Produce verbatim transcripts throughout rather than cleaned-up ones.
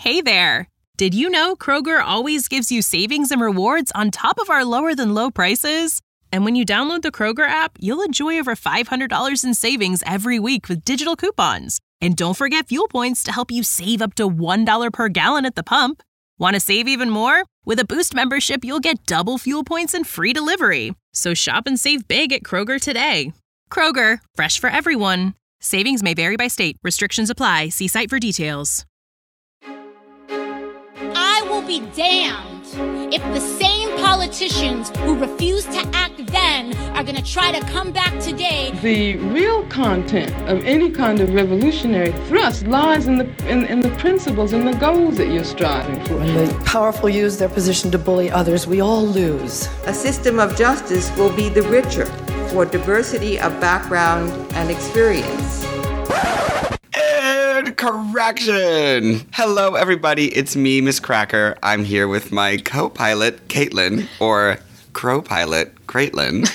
Hey there! Did you know Kroger always gives you savings and rewards on top of our lower-than-low prices? And when you download the Kroger app, you'll enjoy over five hundred dollars in savings every week with digital coupons. And don't forget fuel points to help you save up to one dollar per gallon at the pump. Want to save even more? With a Boost membership, you'll get double fuel points and free delivery. So shop and save big at Kroger today. Kroger, fresh for everyone. Savings may vary by state. Restrictions apply. See site for details. I will be damned if the same politicians who refused to act then are going to try to come back today. The real content of any kind of revolutionary thrust lies in the in, in the principles and the goals that you're striving for. When the powerful use their position to bully others, we all lose. A system of justice will be the richer for diversity of background and experience. And correction! Hello, everybody. It's me, Miss Cracker. I'm here with my co-pilot, Caitlin, or crow-pilot, Caitlin.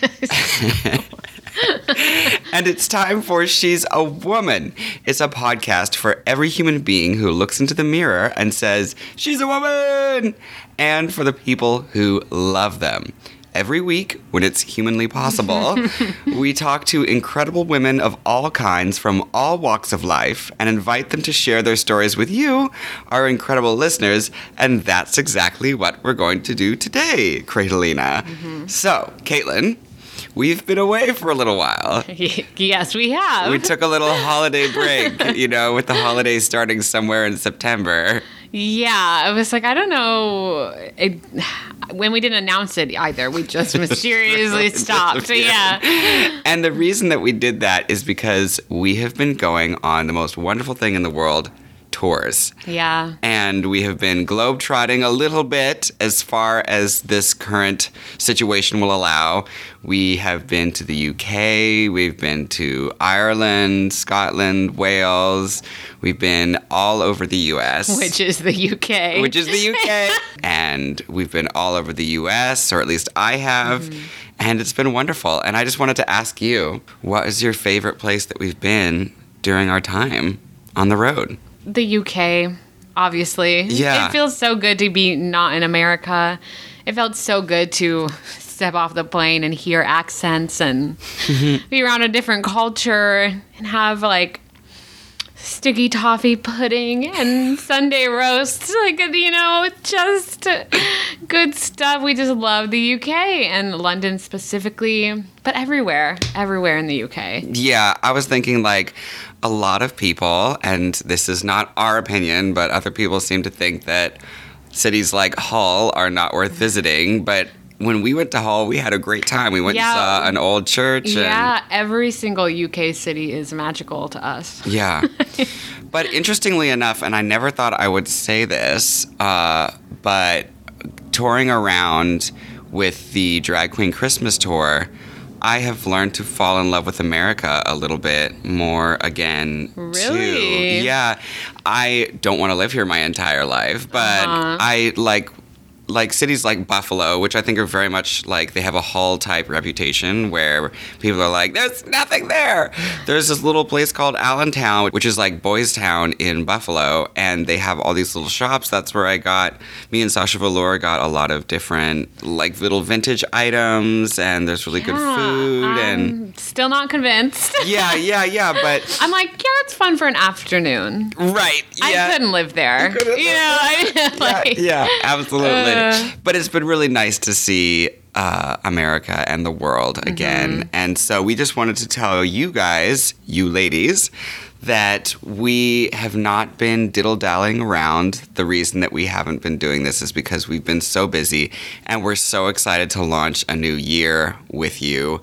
And it's time for She's a Woman. It's a podcast for every human being who looks into the mirror and says, "She's a woman!" And for the people who love them. Every week, when it's humanly possible, we talk to incredible women of all kinds from all walks of life and invite them to share their stories with you, our incredible listeners, and that's exactly what we're going to do today, Cradalina. Mm-hmm. So, Caitlin, we've been away for a little while. Yes, we have. We took a little holiday break, you know, with the holidays starting somewhere in September. Yeah, I was like, I don't know. It, when we didn't announce it either, we just mysteriously stopped. So, yeah. And the reason that we did that is because we have been going on the most wonderful thing in the world, tours. Yeah. And we have been globetrotting a little bit as far as this current situation will allow. We have been to the U K, we've been to Ireland, Scotland, Wales. We've been all over the U S. Which is the U K. Which is the U K. And we've been all over the U S, or at least I have. Mm-hmm. And it's been wonderful. And I just wanted to ask you, what is your favorite place that we've been during our time on the road? The U K, obviously. Yeah. It feels so good to be not in America. It felt so good to step off the plane and hear accents and be around a different culture and have like sticky toffee pudding and Sunday roast. Like, you know, just good stuff. We just love the U K and London specifically, but everywhere, everywhere in the U K. Yeah, I was thinking like a lot of people, and this is not our opinion, but other people seem to think that cities like Hull are not worth visiting, but when we went to Hull, we had a great time. We went yeah. and saw an old church. Yeah, and every single U K city is magical to us. Yeah. But interestingly enough, and I never thought I would say this, uh, but touring around with the Drag Queen Christmas Tour, I have learned to fall in love with America a little bit more again, really? too. Yeah. I don't want to live here my entire life, but uh-huh. I like... like cities like Buffalo, which I think are very much like they have a Hull type reputation where people are like, there's nothing there. There's this little place called Allentown, which is like Boys Town in Buffalo, and they have all these little shops. That's where I got, me and Sasha Velour got a lot of different like little vintage items, and there's really yeah, good food. I'm and still not convinced. Yeah, yeah, yeah, but I'm like, yeah, it's fun for an afternoon. Right. Yeah. I couldn't live there. You, couldn't you know, I like, yeah, yeah, absolutely. Uh, But it's been really nice to see uh, America and the world again. Mm-hmm. And so we just wanted to tell you guys, you ladies, that we have not been diddle-dallying around. The reason that we haven't been doing this is because we've been so busy, and we're so excited to launch a new year with you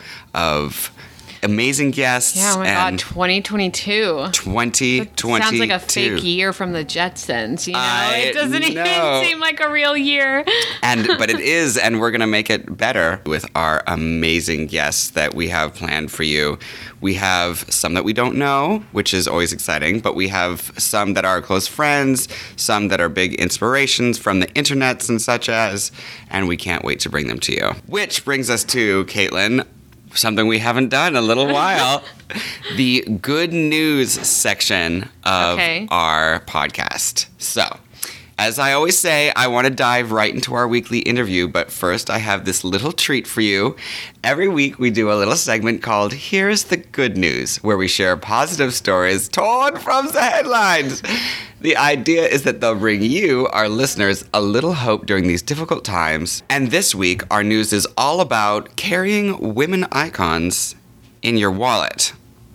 of amazing guests. Yeah, oh my and God, twenty twenty-two. twenty twenty-two. Sounds like a fake year from the Jetsons, you know? I it doesn't know. even seem like a real year. and But it is, and we're going to make it better with our amazing guests that we have planned for you. We have some that we don't know, which is always exciting, but we have some that are close friends, some that are big inspirations from the internets and such as, and we can't wait to bring them to you. Which brings us to, Caitlin, something we haven't done in a little while. The good news section of Okay. our podcast. So, as I always say, I want to dive right into our weekly interview, but first I have this little treat for you. Every week we do a little segment called Here's the Good News, where we share positive stories torn from the headlines. The idea is that they'll bring you, our listeners, a little hope during these difficult times. And this week, our news is all about carrying women icons in your wallet.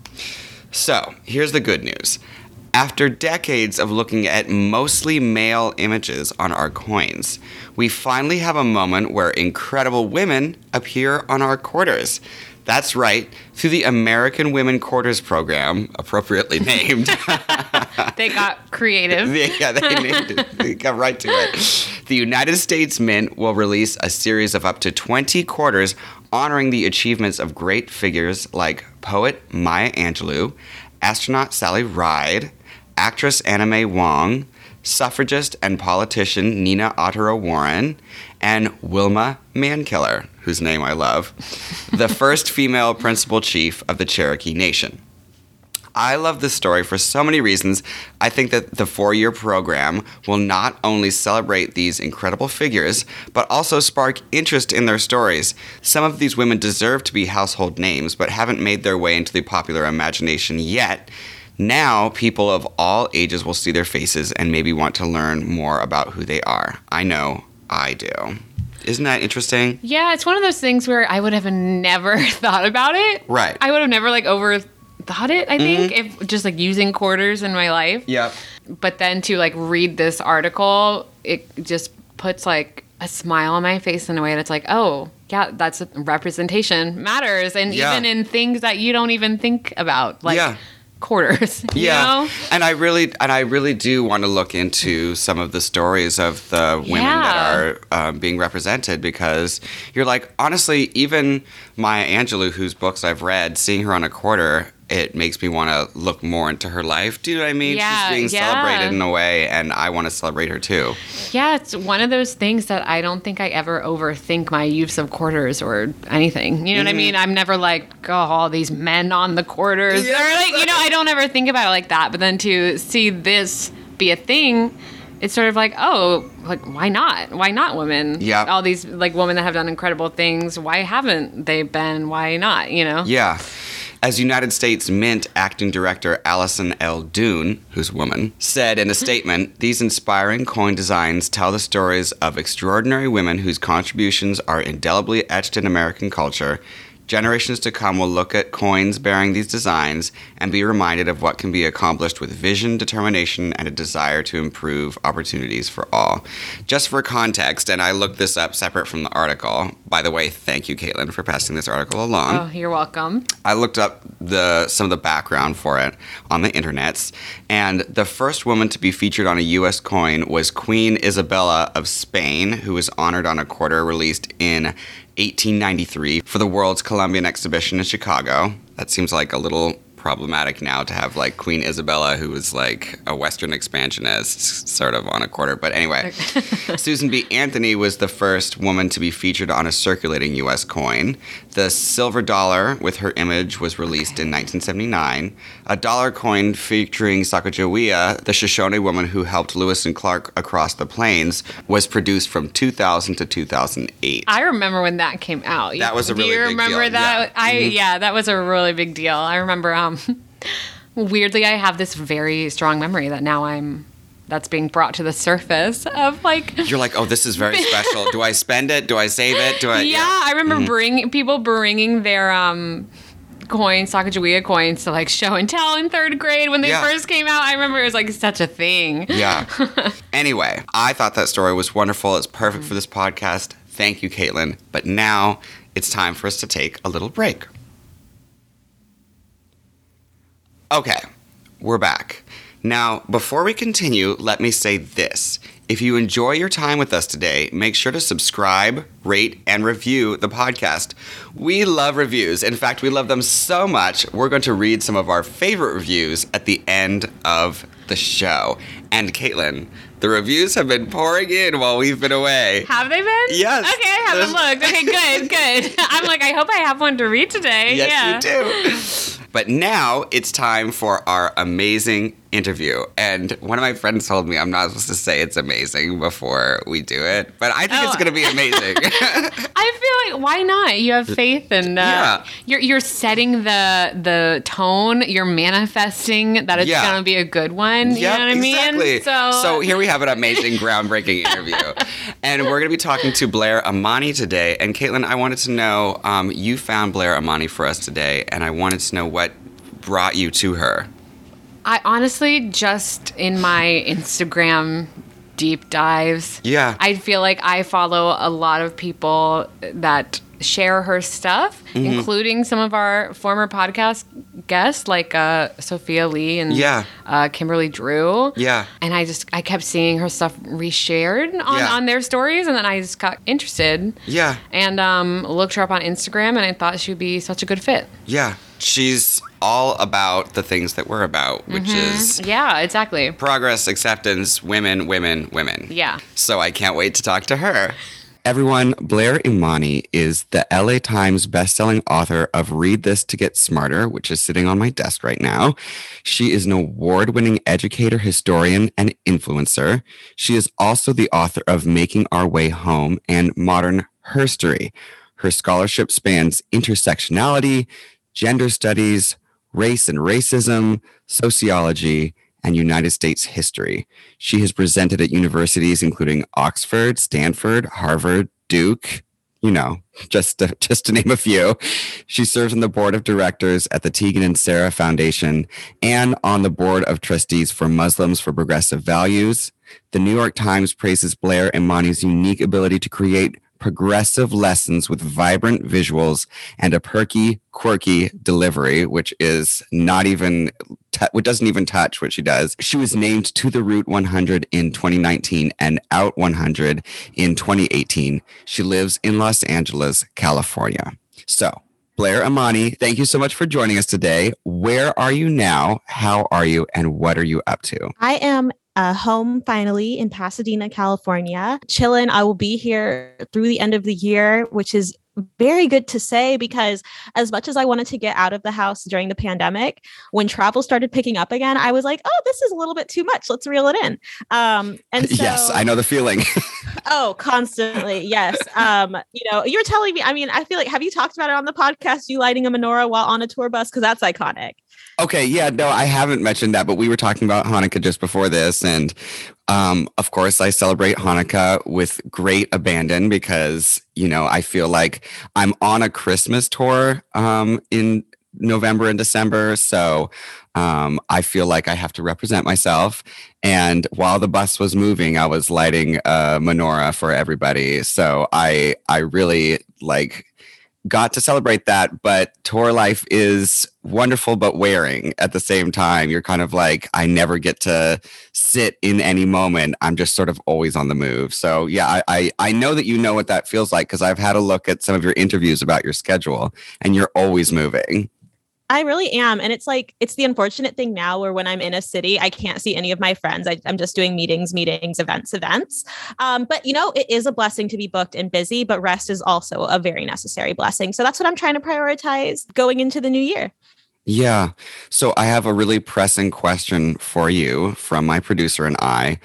So, here's the good news. After decades of looking at mostly male images on our coins, we finally have a moment where incredible women appear on our quarters. That's right, through the American Women Quarters Program, appropriately named. They got creative. Yeah, they named it. They got right to it. The United States Mint will release a series of up to twenty quarters honoring the achievements of great figures like poet Maya Angelou, astronaut Sally Ride, actress Anna Mae Wong, suffragist and politician Nina Otero Warren, and Wilma Mankiller, whose name I love, the first female principal chief of the Cherokee Nation. I love this story for so many reasons. I think that the four-year program will not only celebrate these incredible figures, but also spark interest in their stories. Some of these women deserve to be household names, but haven't made their way into the popular imagination yet. Now, people of all ages will see their faces and maybe want to learn more about who they are. I know I do. Isn't that interesting? Yeah, it's one of those things where I would have never thought about it. Right. I would have never like overthought it, I think, mm-hmm. if just like using quarters in my life. Yep. But then to like read this article, it just puts like a smile on my face in a way that's like, oh, yeah, that's representation matters. And yeah. even in things that you don't even think about. Like, yeah. quarters. You yeah, know? and I really and I really do want to look into some of the stories of the women yeah. that are um, being represented, because you're like, honestly, even Maya Angelou, whose books I've read, seeing her on a quarter, it makes me want to look more into her life. Do you know what I mean? Yeah, She's being yeah. celebrated in a way, and I want to celebrate her too. Yeah, it's one of those things that I don't think I ever overthink my use of quarters or anything. You know mm-hmm. what I mean? I'm never like, oh, all these men on the quarters. Yeah. Or like, you know, I don't ever think about it like that. But then to see this be a thing, it's sort of like, oh, like, why not? Why not women? Yeah. All these, like, women that have done incredible things. Why haven't they been? Why not? You know? Yeah. As United States Mint acting director Allison L. Doon, who's a woman, said in a statement, these inspiring coin designs tell the stories of extraordinary women whose contributions are indelibly etched in American culture. Generations to come will look at coins bearing these designs and be reminded of what can be accomplished with vision, determination, and a desire to improve opportunities for all. Just for context, and I looked this up separate from the article. By the way, thank you, Caitlin, for passing this article along. Oh, you're welcome. I looked up the some of the background for it on the internets, and the first woman to be featured on a U S coin was Queen Isabella of Spain, who was honored on a quarter released in eighteen ninety-three for the World's Columbian Exhibition in Chicago. That seems like a little problematic now to have like Queen Isabella, who was like a Western expansionist, sort of on a quarter. But anyway, Susan B. Anthony was the first woman to be featured on a circulating U S coin. The silver dollar with her image was released in nineteen seventy-nine. A dollar coin featuring Sacagawea, the Shoshone woman who helped Lewis and Clark across the plains, was produced from two thousand to two thousand eight. I remember when that came out. That was a really big deal. Do you remember that? Yeah. I Mm-hmm. yeah, that was a really big deal. I remember. Um, weirdly, I have this very strong memory that now I'm. That's being brought to the surface of like. You're like, oh, this is very special. Do I spend it? Do I save it? Do I? Yeah, yeah. I remember Mm-hmm. bringing people bringing their um. coins, Sacagawea coins, to like show and tell in third grade when they Yeah. first came out. I remember it was like such a thing. Yeah. Anyway, I thought that story was wonderful. It's perfect for this podcast. Thank you, Caitlin. But now it's time for us to take a little break. Okay, we're back. Now, before we continue, let me say this. If you enjoy your time with us today, make sure to subscribe, rate, and review the podcast. We love reviews. In fact, we love them so much, we're going to read some of our favorite reviews at the end of the show. And Caitlin, the reviews have been pouring in while we've been away. Have they been? Yes. Okay, I haven't looked. Okay, good, good. I'm like, I hope I have one to read today. Yes, yeah. you do. But now it's time for our amazing interview. And one of my friends told me I'm not supposed to say it's amazing before we do it. But I think Oh. it's going to be amazing. I feel like, why not? You have faith and uh, Yeah. you're you're setting the the tone. You're manifesting that it's Yeah. going to be a good one. You Yep, know what I mean? exactly. So, so here we have an amazing, groundbreaking interview. And we're going to be talking to Blair Amani today. And Caitlin, I wanted to know, um, you found Blair Amani for us today, and I wanted to know what brought you to her. I honestly just in my Instagram deep dives. Yeah. I feel like I follow a lot of people that share her stuff, Mm-hmm. including some of our former podcast guests like uh, Sophia Lee and Yeah. uh, Kimberly Drew. Yeah. And I just I kept seeing her stuff reshared on, Yeah. on their stories, and then I just got interested. Yeah. And um, looked her up on Instagram, and I thought she would be such a good fit. Yeah. She's all about the things that we're about, which is Yeah, exactly. progress, acceptance, women, women, women. Yeah. So I can't wait to talk to her. Everyone, Blair Imani is the L A Times bestselling author of Read This to Get Smarter, which is sitting on my desk right now. She is an award-winning educator, historian, and influencer. She is also the author of Making Our Way Home and Modern Herstory. Her scholarship spans intersectionality, gender studies, race and racism, sociology, and United States history. She has presented at universities including Oxford, Stanford, Harvard, Duke, you know, just to, just to name a few. She serves on the board of directors at the Tegan and Sarah Foundation and on the board of trustees for Muslims for Progressive Values. The New York Times praises Blair Imani's unique ability to create progressive lessons with vibrant visuals and a perky, quirky delivery, which is not even, t- which doesn't even touch what she does. She was named to the Root one hundred in twenty nineteen and Out one hundred in twenty eighteen. She lives in Los Angeles, California. So, Blair Imani, thank you so much for joining us today. Where are you now? How are you? And what are you up to? I am uh, home finally in Pasadena, California. Chillin'. I will be here through the end of the year, which is very good to say because as much as I wanted to get out of the house during the pandemic, when travel started picking up again, I was like, oh, this is a little bit too much. Let's reel it in. Um, and so, yes, I know the feeling. Oh, constantly. Yes. Um, you know, you're telling me, I mean, I feel like, have you talked about it on the podcast, you lighting a menorah while on a tour bus? Because that's iconic. Okay, yeah, no, I haven't mentioned that, but we were talking about Hanukkah just before this. And um, of course, I celebrate Hanukkah with great abandon because, you know, I feel like I'm on a Christmas tour um, in November and December. So um, I feel like I have to represent myself. And while the bus was moving, I was lighting a menorah for everybody. So I, I really like got to celebrate that, but tour life is wonderful, but wearing at the same time. You're kind of like, I never get to sit in any moment. I'm just sort of always on the move. So yeah, I I, I know that you know what that feels like because I've had a look at some of your interviews about your schedule and you're always moving. I really am. And it's like, it's the unfortunate thing now where when I'm in a city, I can't see any of my friends. I, I'm just doing meetings, meetings, events, events. Um, but, you know, it is a blessing to be booked and busy, but rest is also a very necessary blessing. So that's what I'm trying to prioritize going into the new year. Yeah. So I have a really pressing question for you from my producer and I.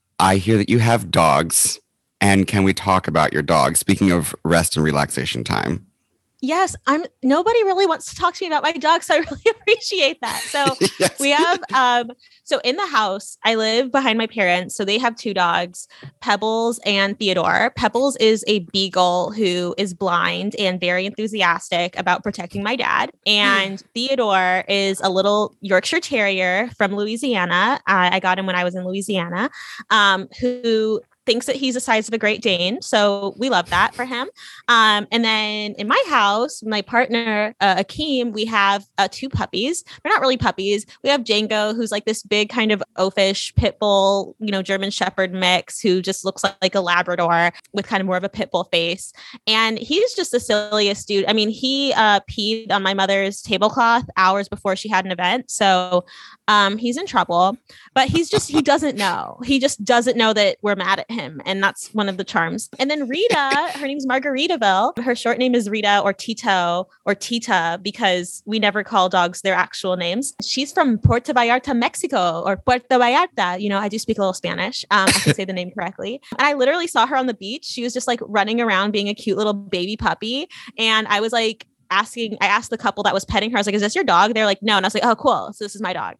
I hear that you have dogs. And can we talk about your dog? Speaking of rest and relaxation time. Yes, I'm. Nobody really wants to talk to me about my dog, so I really appreciate that. So Yes. we have, um, so in the house, I live behind my parents. So they have two dogs, Pebbles and Theodore. Pebbles is a beagle who is blind and very enthusiastic about protecting my dad. And Theodore is a little Yorkshire Terrier from Louisiana. I, I got him when I was in Louisiana, um, who thinks that he's the size of a Great Dane. So we love that for him. Um, and then in my house, my partner, uh, Akeem, we have uh, two puppies. They're not really puppies. We have Django, who's like this big kind of oafish pit bull, you know, German Shepherd mix, who just looks like, like a Labrador with kind of more of a pit bull face. And he's just the silliest dude. I mean, he uh, peed on my mother's tablecloth hours before she had an event. So um, he's in trouble, but he's just, he doesn't know. He just doesn't know that we're mad at him. And that's one of the charms. And then Rita, her name's Margaritaville. Her short name is Rita or Tito or Tita, because we never call dogs their actual names. She's from Puerto Vallarta, Mexico, or Puerto Vallarta. You know, I do speak a little Spanish. Um, I can say the name correctly. And I literally saw her on the beach. She was just like running around being a cute little baby puppy. And I was like, asking, I asked the couple that was petting her, I was like, is this your dog? They're like, no. And I was like, oh, cool. So this is my dog.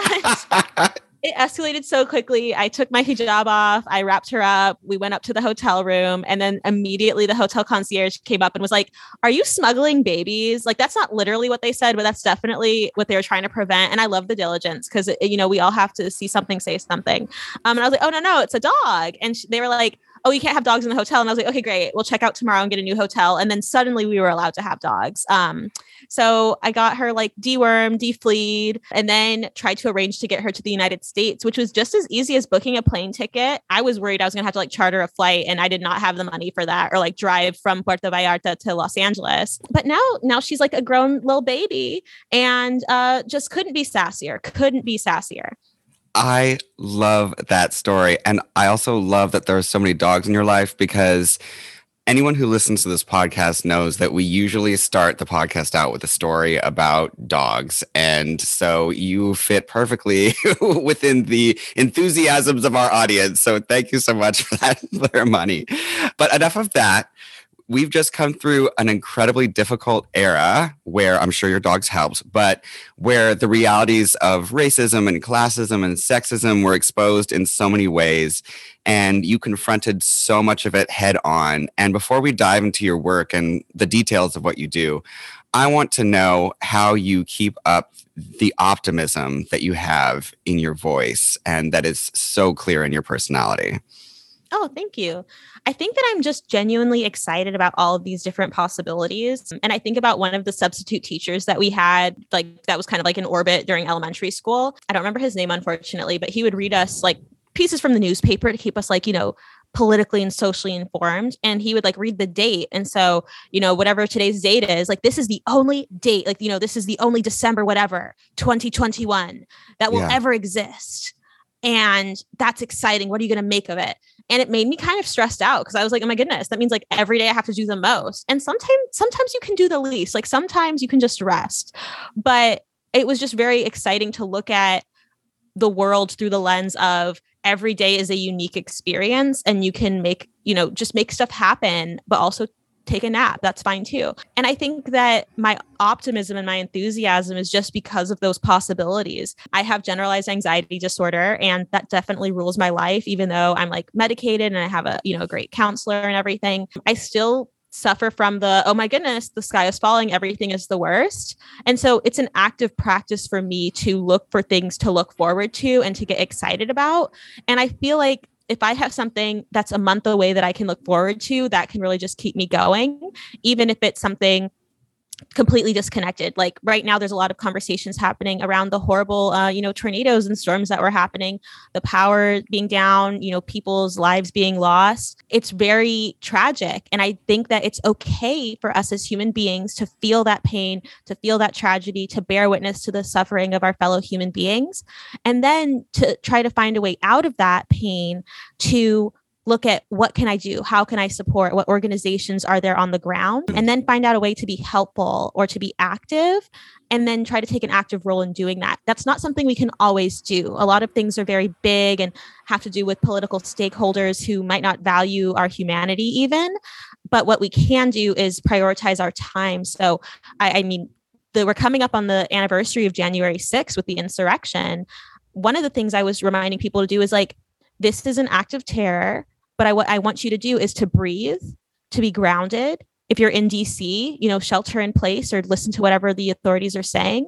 And it escalated so quickly. I took my hijab off. I wrapped her up. We went up to the hotel room. And then immediately the hotel concierge came up and was like, are you smuggling babies? Like, that's not literally what they said, but that's definitely what they were trying to prevent. And I love the diligence because, you know, we all have to see something, say something. Um, and I was like, oh, no, no, it's a dog. And sh- they were like, oh, you can't have dogs in the hotel. And I was like, okay, great. We'll check out tomorrow and get a new hotel. And then suddenly we were allowed to have dogs. Um, so I got her like dewormed, defleed, and then tried to arrange to get her to the United States, which was just as easy as booking a plane ticket. I was worried I was going to have to like charter a flight, and I did not have the money for that, or like drive from Puerto Vallarta to Los Angeles. But now, now she's like a grown little baby and uh, just couldn't be sassier, couldn't be sassier. I love that story. And I also love that there are so many dogs in your life, because anyone who listens to this podcast knows that we usually start the podcast out with a story about dogs. And so you fit perfectly within the enthusiasms of our audience. So thank you so much for that, Blair Money. But enough of that. We've just come through an incredibly difficult era where I'm sure your dogs helped, but where the realities of racism and classism and sexism were exposed in so many ways, and you confronted so much of it head on. And before we dive into your work and the details of what you do, I want to know how you keep up the optimism that you have in your voice and that is so clear in your personality. Oh, thank you. I think that I'm just genuinely excited about all of these different possibilities. And I think about one of the substitute teachers that we had, like that was kind of like in orbit during elementary school. I don't remember his name, unfortunately, but he would read us like pieces from the newspaper to keep us like, you know, politically and socially informed. And he would like read the date. And so, you know, whatever today's date is, like, this is the only date, like, you know, this is the only December, whatever, twenty twenty-one that will yeah. ever exist. And that's exciting. What are you going to make of it? And it made me kind of stressed out because I was like, oh my goodness, that means like every day I have to do the most. And sometimes, sometimes you can do the least, like sometimes you can just rest. But it was just very exciting to look at the world through the lens of every day is a unique experience, and you can make, you know, just make stuff happen, but also take a nap. That's fine too. And I think that my optimism and my enthusiasm is just because of those possibilities. I have generalized anxiety disorder, and that definitely rules my life, even though I'm like medicated and I have a, you know, a great counselor and everything. I still suffer from the, oh my goodness, the sky is falling, everything is the worst. And so it's an active practice for me to look for things to look forward to and to get excited about. And I feel like if I have something that's a month away that I can look forward to, that can really just keep me going, even if it's something completely disconnected. Like right now, there's a lot of conversations happening around the horrible, uh, you know, tornadoes and storms that were happening, the power being down, you know, people's lives being lost. It's very tragic. And I think that it's okay for us as human beings to feel that pain, to feel that tragedy, to bear witness to the suffering of our fellow human beings, and then to try to find a way out of that pain, to look at what can I do? How can I support? What organizations are there on the ground? And then find out a way to be helpful or to be active, and then try to take an active role in doing that. That's not something we can always do. A lot of things are very big and have to do with political stakeholders who might not value our humanity even. But what we can do is prioritize our time. So, I, I mean, the, we're coming up on the anniversary of January sixth with the insurrection. One of the things I was reminding people to do is like, this is an act of terror. But I, what I want you to do is to breathe, to be grounded. If you're in D C, you know, shelter in place or listen to whatever the authorities are saying,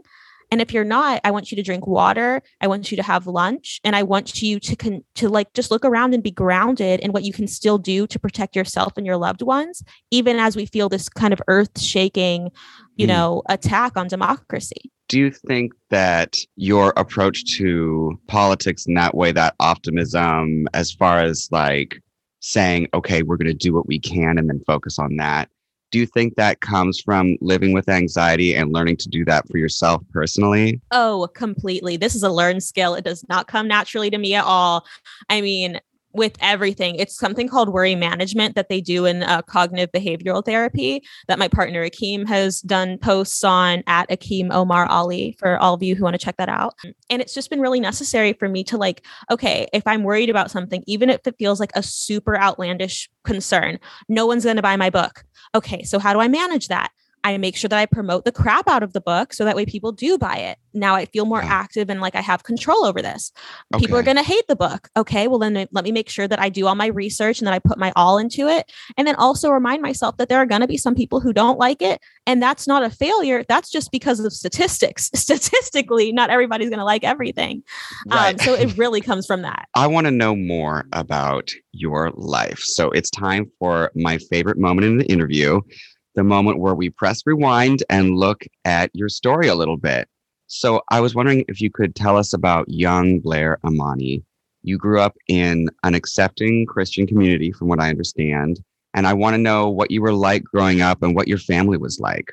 And if you're not, I want you to drink water. I want you to have lunch. And I want you to con- to like just look around and be grounded in what you can still do to protect yourself and your loved ones, even as we feel this kind of earth shaking, you mm. know, attack on democracy. Do you think that your approach to politics in that way, that optimism, as far as like saying, okay, we're going to do what we can and then focus on that, do you think that comes from living with anxiety and learning to do that for yourself personally? Oh, completely. This is a learned skill. It does not come naturally to me at all. I mean, with everything, it's something called worry management that they do in uh, cognitive behavioral therapy that my partner Akeem has done posts on at Akeem Omar Ali for all of you who want to check that out. And it's just been really necessary for me to like, okay, if I'm worried about something, even if it feels like a super outlandish concern, no one's going to buy my book. Okay, so how do I manage that? I make sure that I promote the crap out of the book so that way people do buy it. Now I feel more yeah. active and like I have control over this. Okay. People are going to hate the book. Okay, well then let me make sure that I do all my research and that I put my all into it. And then also remind myself that there are going to be some people who don't like it. And that's not a failure. That's just because of statistics. Statistically, not everybody's going to like everything. Right. Um, so it really comes from that. I want to know more about your life. So it's time for my favorite moment in the interview. The moment where we press rewind and look at your story a little bit. So I was wondering if you could tell us about young Blair Imani. You grew up in an accepting Christian community, from what I understand. And I want to know what you were like growing up and what your family was like.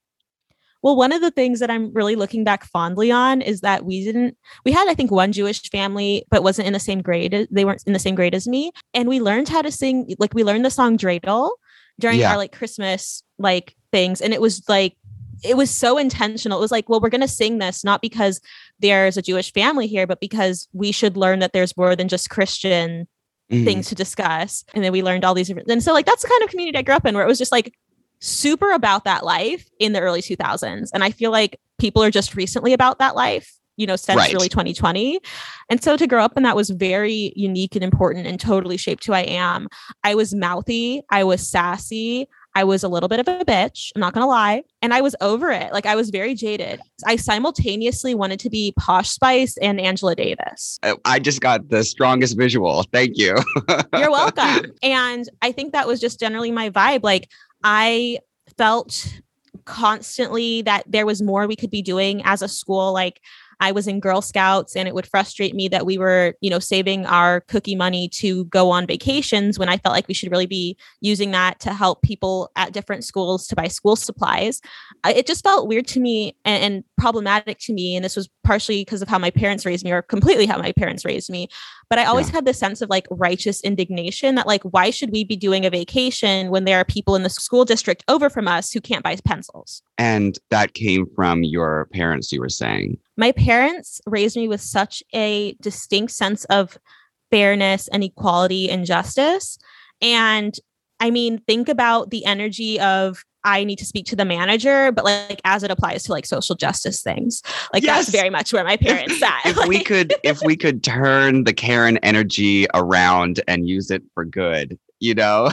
Well, one of the things that I'm really looking back fondly on is that we didn't, we had, I think, one Jewish family, but wasn't in the same grade. They weren't in the same grade as me. And we learned how to sing, like we learned the song Dreidel during yeah. our like Christmas like things. And it was like, it was so intentional. It was like, well, we're going to sing this, not because there's a Jewish family here, but because we should learn that there's more than just Christian mm-hmm. things to discuss. And then we learned all these different, and so like, that's the kind of community I grew up in where it was just like super about that life in the early two thousands. And I feel like people are just recently about that life, you know, since right. really twenty twenty. And so to grow up in that was very unique and important and totally shaped who I am. I was mouthy. I was sassy. I was a little bit of a bitch. I'm not going to lie. And I was over it. Like I was very jaded. I simultaneously wanted to be Posh Spice and Angela Davis. I just got the strongest visual. Thank you. You're welcome. And I think that was just generally my vibe. Like I felt constantly that there was more we could be doing as a school. Like I was in Girl Scouts and it would frustrate me that we were, you know, saving our cookie money to go on vacations when I felt like we should really be using that to help people at different schools to buy school supplies. Uh, it just felt weird to me and, and problematic to me. And this was partially because of how my parents raised me, or completely how my parents raised me. But I always yeah. had this sense of like righteous indignation that like, why should we be doing a vacation when there are people in the school district over from us who can't buy pencils? And that came from your parents, you were saying? My parents raised me with such a distinct sense of fairness and equality and justice. And I mean, think about the energy of, I need to speak to the manager, but like as it applies to like social justice things, like yes. that's very much where my parents sat. If like, we could, if we could turn the Karen energy around and use it for good, you know,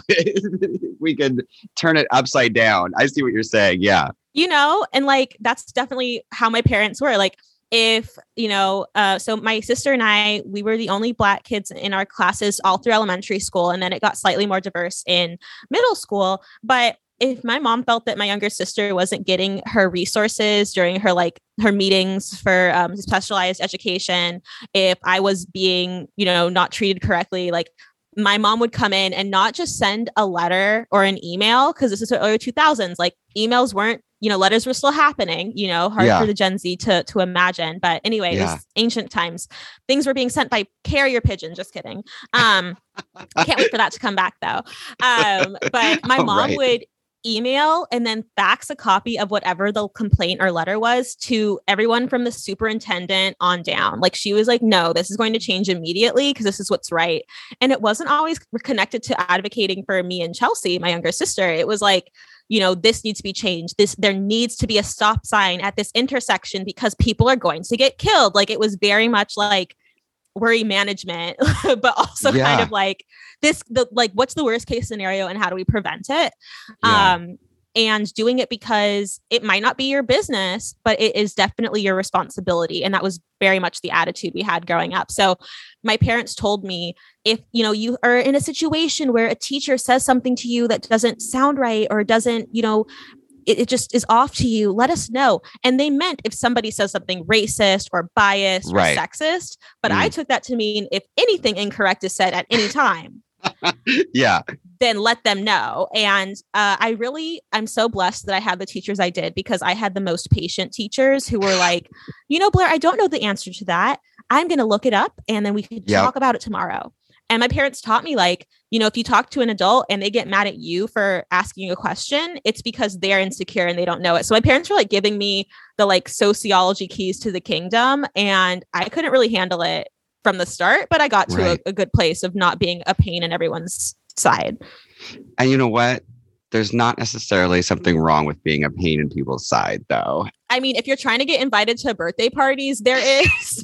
we could turn it upside down. I see what you're saying. Yeah. You know, and like, that's definitely how my parents were. Like, if, you know, uh, so my sister and I, we were the only Black kids in our classes all through elementary school. And then it got slightly more diverse in middle school. But if my mom felt that my younger sister wasn't getting her resources during her, like her meetings for um, specialized education, if I was being, you know, not treated correctly, like my mom would come in and not just send a letter or an email, because this is the early two thousands, like emails weren't, you know, letters were still happening, you know, hard yeah. for the Gen Z to to imagine. But anyway, yeah. it was ancient times. Things were being sent by carrier pigeon. Just kidding. Um, I can't wait for that to come back, though. Um, but my mom right. would email and then fax a copy of whatever the complaint or letter was to everyone from the superintendent on down. Like she was like, no, this is going to change immediately because this is what's right. And it wasn't always connected to advocating for me and Chelsea, my younger sister. It was like, you know, this needs to be changed. This, there needs to be a stop sign at this intersection because people are going to get killed. Like it was very much like worry management, but also yeah. kind of like this, the like, what's the worst case scenario and how do we prevent it? Yeah. Um, and doing it because it might not be your business, but it is definitely your responsibility. And that was very much the attitude we had growing up. So my parents told me, if, you know, you are in a situation where a teacher says something to you that doesn't sound right or doesn't, you know, it, it just is off to you, let us know. And they meant if somebody says something racist or biased right. or sexist, but Mm. I took that to mean if anything incorrect is said at any time, yeah. then let them know. And uh, I really, I'm so blessed that I had the teachers I did, because I had the most patient teachers who were like, you know, Blair, I don't know the answer to that. I'm going to look it up and then we could Yep. talk about it tomorrow. And my parents taught me, like, you know, if you talk to an adult and they get mad at you for asking a question, it's because they're insecure and they don't know it. So my parents were like giving me the like sociology keys to the kingdom, and I couldn't really handle it from the start, but I got to Right. a, a good place of not being a pain in everyone's side. And you know what? There's not necessarily something wrong with being a pain in people's side, though. I mean, if you're trying to get invited to birthday parties, there is.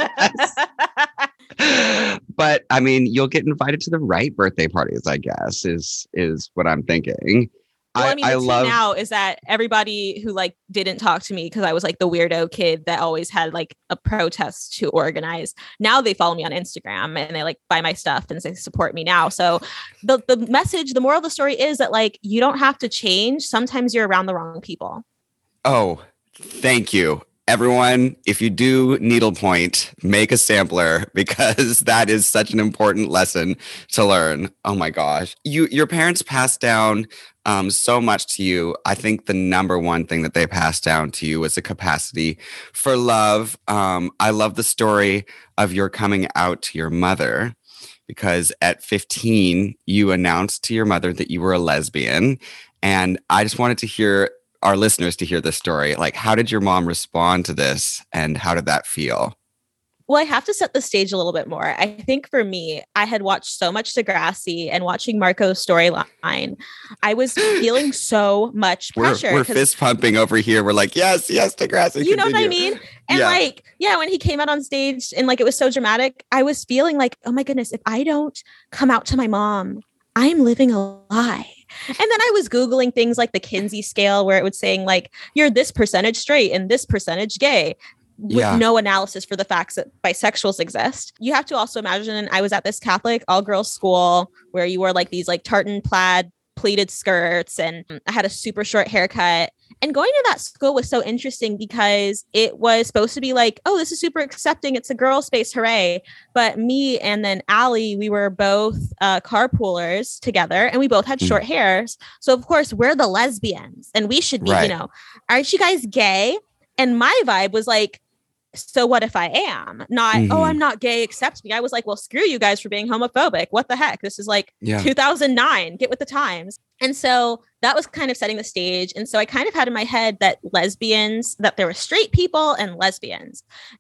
But I mean, you'll get invited to the right birthday parties, I guess, is is what I'm thinking. Well, I, I mean, the I tea love now is that everybody who like didn't talk to me because I was like the weirdo kid that always had like a protest to organize. Now they follow me on Instagram and they like buy my stuff and they support me now. So the the message, the moral of the story is that like you don't have to change. Sometimes you're around the wrong people. Oh, thank you. Everyone, if you do needlepoint, make a sampler, because that is such an important lesson to learn. Oh my gosh. You, your parents passed down um, so much to you. I think the number one thing that they passed down to you was a capacity for love. Um, I love the story of your coming out to your mother, because at fifteen, you announced to your mother that you were a lesbian. And I just wanted to hear our listeners to hear this story. Like, how did your mom respond to this, and how did that feel? Well, I have to set the stage a little bit more. I think for me, I had watched so much Degrassi, and watching Marco's storyline, I was feeling so much pressure. We're, we're fist pumping over here. We're like, yes, yes, Degrassi. You know continue. what I mean? And yeah. like, yeah, when he came out on stage and like it was so dramatic, I was feeling like, oh my goodness, if I don't come out to my mom, I'm living a lie. And then I was Googling things like the Kinsey scale, where it was saying like, you're this percentage straight and this percentage gay, with Yeah. no analysis for the facts that bisexuals exist. You have to also imagine, I was at this Catholic all girls school where you wore like these like tartan plaid pleated skirts, and I had a super short haircut. And going to that school was so interesting because it was supposed to be like, oh, this is super accepting. It's a girl space. Hooray. But me and then Allie, we were both uh, carpoolers together, and we both had short hairs. So, of course, we're the lesbians and we should be, Right. you know, aren't you guys gay? And my vibe was like, so what if I am not, Mhm. oh, I'm not gay, accept me. I was like, well, screw you guys for being homophobic. What the heck? This is like Yeah. two thousand nine, get with the times. And so that was kind of setting the stage. And so I kind of had in my head that lesbians, that there were straight people and lesbians.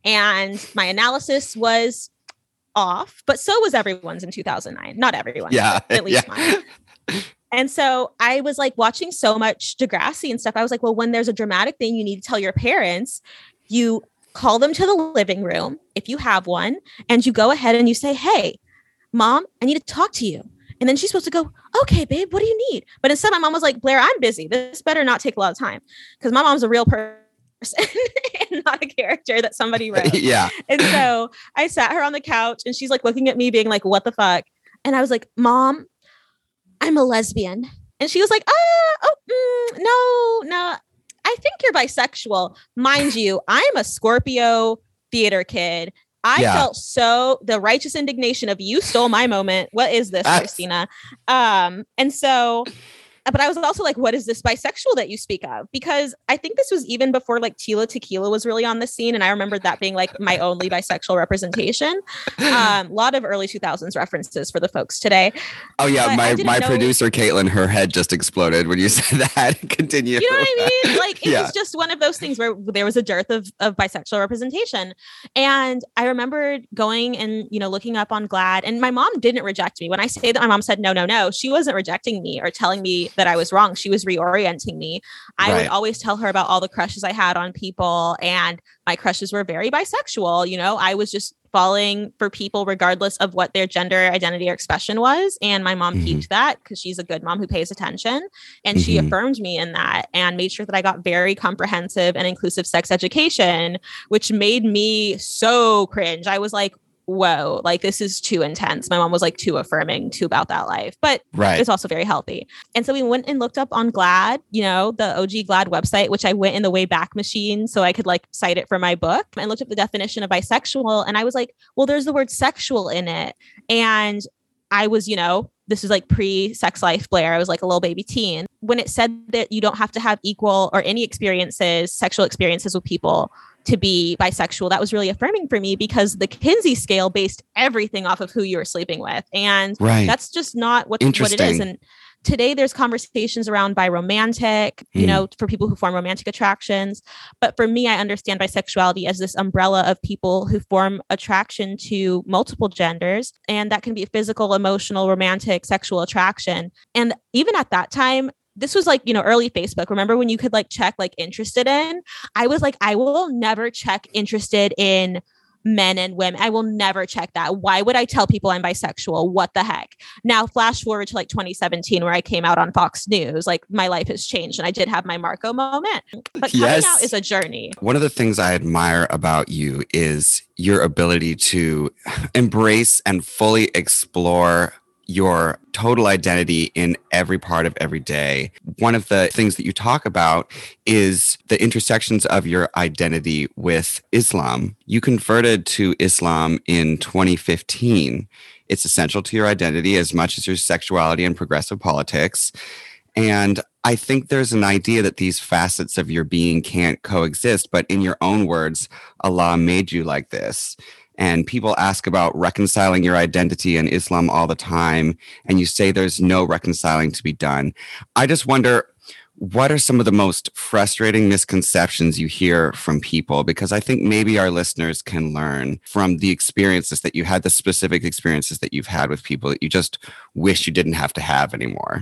And my analysis was off, but so was everyone's in two thousand nine. Not everyone, Yeah. but at least yeah. mine. And so I was like watching so much Degrassi and stuff. I was like, well, when there's a dramatic thing you need to tell your parents, you call them to the living room, if you have one, and you go ahead and you say, hey, mom, I need to talk to you. And then she's supposed to go, okay, babe, what do you need? But instead, my mom was like, Blair, I'm busy. This better not take a lot of time, because my mom's a real person and not a character that somebody wrote. yeah. And so I sat her on the couch and she's like looking at me being like, what the fuck? And I was like, Mom, I'm a lesbian. And she was like, ah, oh, mm, no, no, I think you're bisexual. Mind you, I'm a Scorpio theater kid. I Yeah. felt so the righteous indignation of you stole my moment. What is this, That's- Christina? Um, and so but I was also like, what is this bisexual that you speak of? Because I think this was even before like Tila Tequila was really on the scene. And I remember that being like my only bisexual representation. Um, a lot of early two thousands references for the folks today. Oh yeah, But I my didn't my know- producer Caitlin, her head just exploded when you said that. Continue. You know what I mean? Like it Yeah. was just one of those things where there was a dearth of, of bisexual representation. And I remember going and, you know, looking up on GLAAD, and my mom didn't reject me. When I say that my mom said, no, no, no, she wasn't rejecting me or telling me that I was wrong. She was reorienting me. I Right. would always tell her about all the crushes I had on people, and my crushes were very bisexual. You know, I was just falling for people regardless of what their gender identity or expression was. And my mom Mhm. peeped that because she's a good mom who pays attention. And she Mhm. affirmed me in that and made sure that I got very comprehensive and inclusive sex education, which made me so cringe. I was like, whoa, like this is too intense. My mom was like too affirming too about that life, but Right. it's also very healthy. And so we went and looked up on GLAAD, you know, the O G GLAAD website, which I went in the Wayback Machine so I could like cite it for my book, and looked up the definition of bisexual. And I was like, well, there's the word sexual in it. And I was, you know, this is like pre-sex life Blair. I was like a little baby teen. When it said that you don't have to have equal or any experiences, sexual experiences with people to be bisexual, that was really affirming for me, because the Kinsey scale based everything off of who you were sleeping with. And Right. that's just not what, what it is. Interesting. And today there's conversations around biromantic, you Mm. know, for people who form romantic attractions. But for me, I understand bisexuality as this umbrella of people who form attraction to multiple genders. And that can be physical, emotional, romantic, sexual attraction. And even at that time, this was like, you know, early Facebook. Remember when you could like check like interested in? I was like, I will never check interested in men and women. I will never check that. Why would I tell people I'm bisexual? What the heck? Now, flash forward to like twenty seventeen, where I came out on Fox News, like my life has changed and I did have my Marco moment. But coming Yes. out is a journey. One of the things I admire about you is your ability to embrace and fully explore your total identity in every part of every day. One of the things that you talk about is the intersections of your identity with Islam. You converted to Islam in twenty fifteen. It's essential to your identity as much as your sexuality and progressive politics. And I think there's an idea that these facets of your being can't coexist, but in your own words, Allah made you like this. And people ask about reconciling your identity in Islam all the time, and you say there's no reconciling to be done. I just wonder, what are some of the most frustrating misconceptions you hear from people? Because I think maybe our listeners can learn from the experiences that you had, the specific experiences that you've had with people that you just wish you didn't have to have anymore.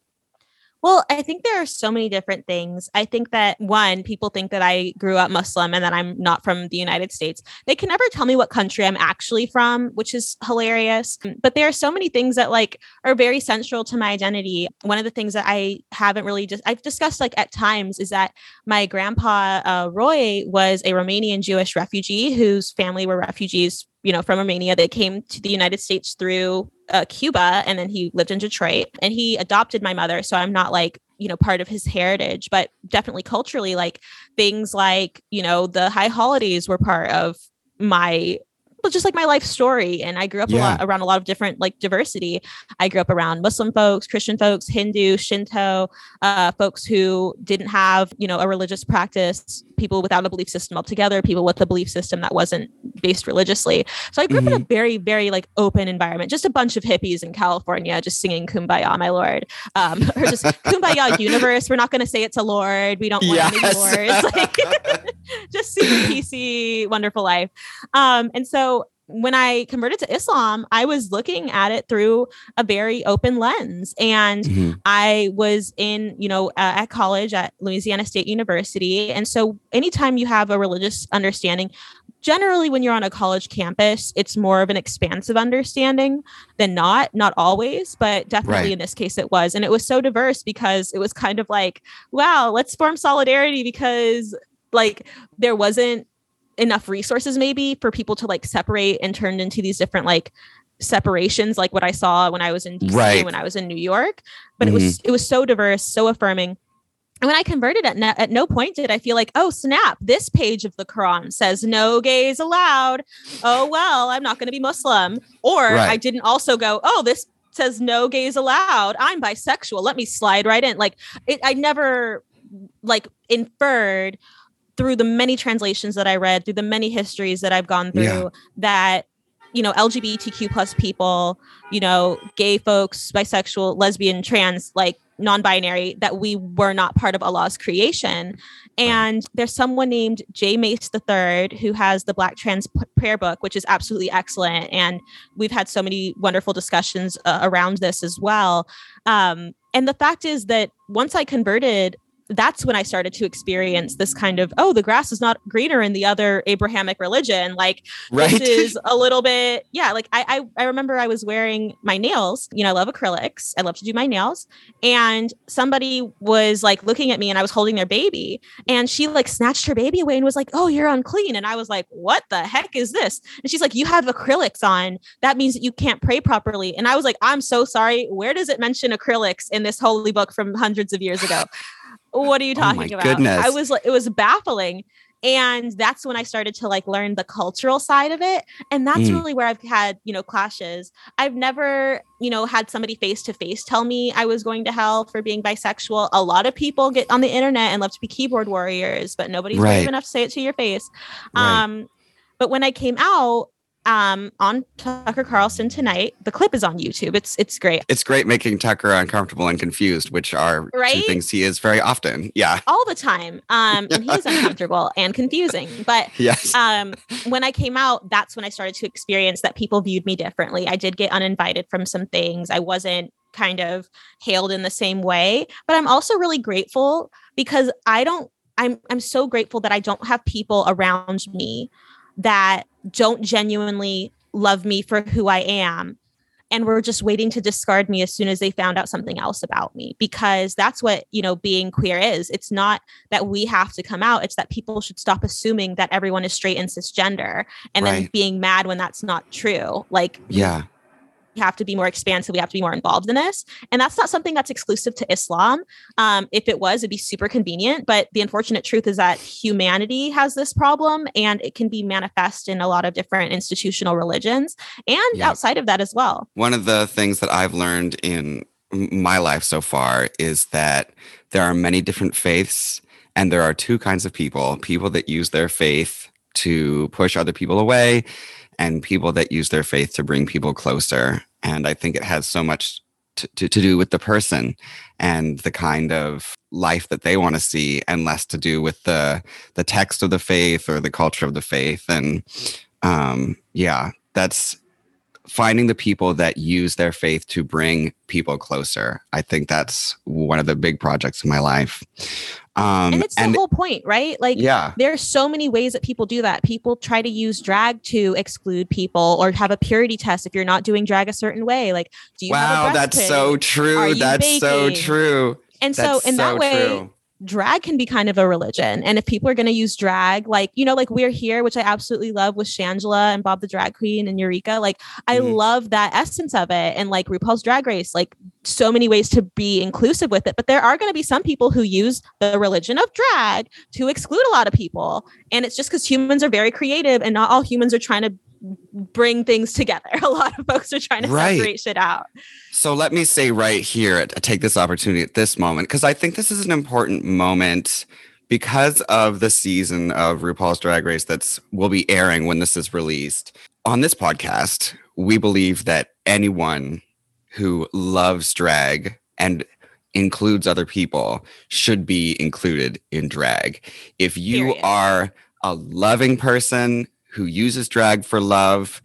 Well, I think there are so many different things. I think that, one, people think that I grew up Muslim and that I'm not from the United States. They can never tell me what country I'm actually from, which is hilarious. But there are so many things that like are very central to my identity. One of the things that I haven't really just I've discussed like at times is that my grandpa, uh, Roy, was a Romanian Jewish refugee whose family were refugees, you know, from Romania. They came to the United States through uh, Cuba, and then he lived in Detroit, and he adopted my mother. So I'm not like, you know, part of his heritage, but definitely culturally, like things like, you know, the high holidays were part of my, well, just like my life story. And I grew up Yeah. a lot around a lot of different like diversity. I grew up around Muslim folks, Christian folks, Hindu, Shinto, uh, folks who didn't have, you know, a religious practice, people without a belief system altogether, people with a belief system that wasn't based religiously. So I grew up in a very, very like open environment, just a bunch of hippies in California, just singing Kumbaya, my Lord, um, or just Kumbaya universe. We're not going to say it's a Lord. We don't want Yes. any lords. Like, just super P C, wonderful life. Um, and so when I converted to Islam, I was looking at it through a very open lens. And Mhm. I was in, you know, uh, at college at Louisiana State University. And so anytime you have a religious understanding, generally when you're on a college campus, it's more of an expansive understanding than not, not always, but definitely Right. in this case it was. And it was so diverse because it was kind of like, wow, let's form solidarity, because like there wasn't enough resources maybe for people to like separate and turn into these different like separations, like what I saw when I was in D C, Right. when I was in New York. But it was it was so diverse, so affirming. And when I converted, at, no, at no point did I feel like, oh, snap, this page of the Quran says no gays allowed. Oh, well, I'm not going to be Muslim. Or Right. I didn't also go, oh, this says no gays allowed. I'm bisexual. Let me slide right in. Like it, I never like inferred through the many translations that I read, through the many histories that I've gone through, Yeah. that, you know, L G B T Q plus people, you know, gay folks, bisexual, lesbian, trans, like non-binary, that we were not part of Allah's creation. And there's someone named J. Mace the Third who has the Black Trans P- Prayer Book, which is absolutely excellent. And we've had so many wonderful discussions uh, around this as well. Um, And the fact is that once I converted, that's when I started to experience this kind of, oh, the grass is not greener in the other Abrahamic religion. Like, right. This is a little bit, yeah. Like I, I, I remember I was wearing my nails. You know, I love acrylics. I love to do my nails. And somebody was like looking at me, and I was holding their baby, and she like snatched her baby away and was like, oh, you're unclean. And I was like, what the heck is this? And she's like, you have acrylics on. That means that you can't pray properly. And I was like, I'm so sorry. Where does it mention acrylics in this holy book from hundreds of years ago? What are you talking oh my about? Goodness. I was like, it was baffling. And that's when I started to like learn the cultural side of it. And that's mm. really where I've had, you know, clashes. I've never, you know, had somebody face to face tell me I was going to hell for being bisexual. A lot of people get on the internet and love to be keyboard warriors, but nobody's right. brave enough to say it to your face. Right. Um, but when I came out, um on Tucker Carlson Tonight, the clip is on YouTube. It's it's great. It's great making Tucker uncomfortable and confused, which are right? two things he is very often. Yeah. All the time. Um and he's uncomfortable and confusing. But yes. um when I came out, that's when I started to experience that people viewed me differently. I did get uninvited from some things. I wasn't kind of hailed in the same way. But I'm also really grateful because I don't I'm I'm so grateful that I don't have people around me that don't genuinely love me for who I am, and were just waiting to discard me as soon as they found out something else about me, because that's what, you know, being queer is. It's not that we have to come out. It's that people should stop assuming that everyone is straight and cisgender and right. then being mad when that's not true. Like, yeah. We have to be more expansive. We have to be more involved in this. And that's not something that's exclusive to Islam. Um, if it was, it'd be super convenient. But the unfortunate truth is that humanity has this problem, and it can be manifest in a lot of different institutional religions and yeah. outside of that as well. One of the things that I've learned in my life so far is that there are many different faiths, and there are two kinds of people, people that use their faith to push other people away, and people that use their faith to bring people closer. And I think it has so much to, to, to do with the person and the kind of life that they want to see, and less to do with the the text of the faith or the culture of the faith. And um, yeah, that's finding the people that use their faith to bring people closer. I think that's one of the big projects in my life. Um, and it's the and, whole point, right? Like, yeah. there are so many ways that people do that. People try to use drag to exclude people, or have a purity test if you're not doing drag a certain way. Like, do you wow, have a that's breastplate? so true. That's baking? so true. And that's so in so that way, true. drag can be kind of a religion. And if people are going to use drag, like, you know, like We're Here, which I absolutely love with Shangela and Bob the Drag Queen and Eureka. Like, I mm. love that essence of it. And like RuPaul's Drag Race, like so many ways to be inclusive with it. But there are going to be some people who use the religion of drag to exclude a lot of people. And it's just because humans are very creative, and not all humans are trying to bring things together. A lot of folks are trying to right. separate shit out. So let me say right here, take this opportunity at this moment, because I think this is an important moment because of the season of RuPaul's Drag Race that's will be airing when this is released. On this podcast, we believe that anyone who loves drag and includes other people should be included in drag. If you Period. Are a loving person who uses drag for love,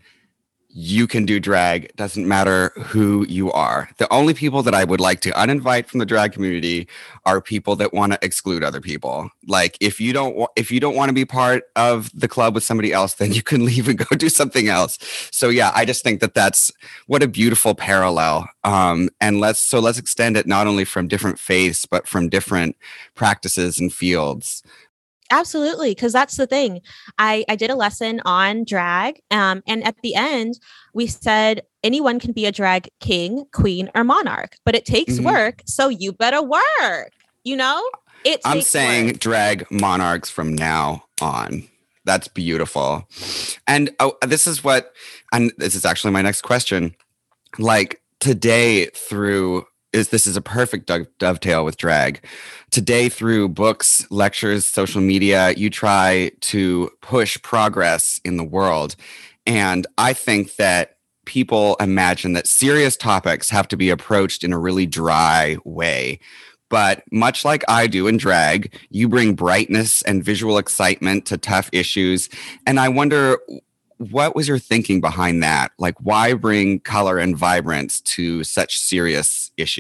you can do drag. Doesn't matter who you are. The only people that I would like to uninvite from the drag community are people that want to exclude other people. Like, if you don't, if you don't want to be part of the club with somebody else, then you can leave and go do something else. So yeah, I just think that that's what a beautiful parallel. Um, and let's so let's extend it not only from different faiths, but from different practices and fields. Absolutely. Because that's the thing. I, I did a lesson on drag. Um, and at the end, we said anyone can be a drag king, queen, or monarch, but it takes mm-hmm. work. So you better work. You know, it I'm takes saying work. Drag monarchs from now on. That's beautiful. And oh, this is what, and this is actually my next question. Like, today through is this is a perfect do- dovetail with drag. Today, through books, lectures, social media, you try to push progress in the world. And I think that people imagine that serious topics have to be approached in a really dry way. But much like I do in drag, you bring brightness and visual excitement to tough issues. And I wonder, what was your thinking behind that? Like, why bring color and vibrance to such serious issues?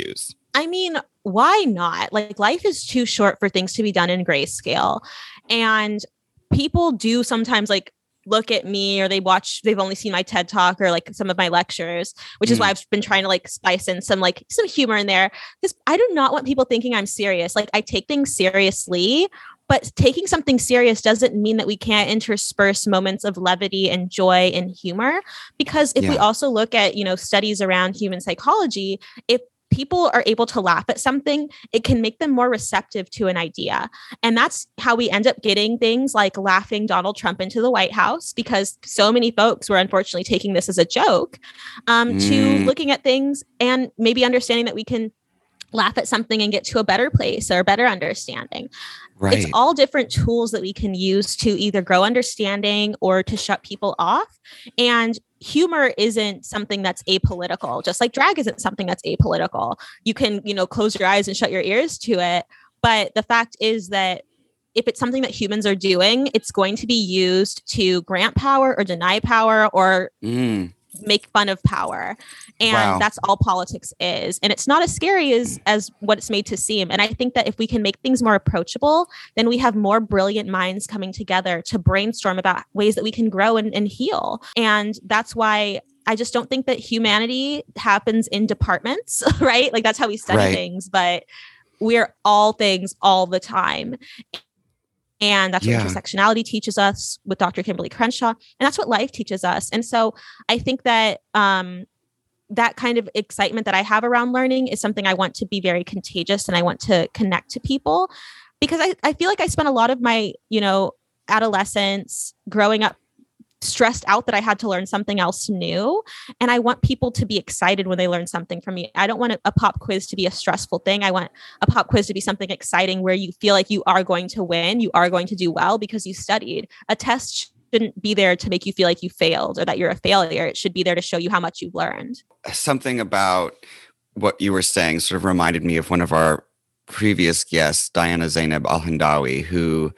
I mean, why not? Like, life is too short for things to be done in grayscale. And people do sometimes like look at me, or they watch, they've only seen my TED Talk or like some of my lectures, which is mm. why I've been trying to like spice in some like some humor in there, because I do not want people thinking I'm serious. Like, I take things seriously, but taking something serious doesn't mean that we can't intersperse moments of levity and joy and humor. Because if yeah. we also look at, you know, studies around human psychology, if people are able to laugh at something, it can make them more receptive to an idea. And that's how we end up getting things like laughing Donald Trump into the White House, because so many folks were unfortunately taking this as a joke, um, mm. to looking at things and maybe understanding that we can laugh at something and get to a better place or a better understanding. Right. It's all different tools that we can use to either grow understanding or to shut people off. And humor isn't something that's apolitical, just like drag isn't something that's apolitical. You can, you know, close your eyes and shut your ears to it. But the fact is that if it's something that humans are doing, it's going to be used to grant power or deny power or mm. make fun of power. And wow. that's all politics is. And it's not as scary as, as what it's made to seem. And I think that if we can make things more approachable, then we have more brilliant minds coming together to brainstorm about ways that we can grow and, and heal. And that's why I just don't think that humanity happens in departments, right? Like, that's how we study right. things, but we're all things all the time. And that's what yeah. intersectionality teaches us with Doctor Kimberly Crenshaw. And that's what life teaches us. And so I think that um, that kind of excitement that I have around learning is something I want to be very contagious, and I want to connect to people, because I, I feel like I spent a lot of my, you know, adolescence growing up stressed out that I had to learn something else new. And I want people to be excited when they learn something from me. I don't want a, a pop quiz to be a stressful thing. I want a pop quiz to be something exciting where you feel like you are going to win, you are going to do well because you studied. A test shouldn't be there to make you feel like you failed or that you're a failure. It should be there to show you how much you've learned. Something about what you were saying sort of reminded me of one of our previous guests, Diana Zainab Al-Hindawi, who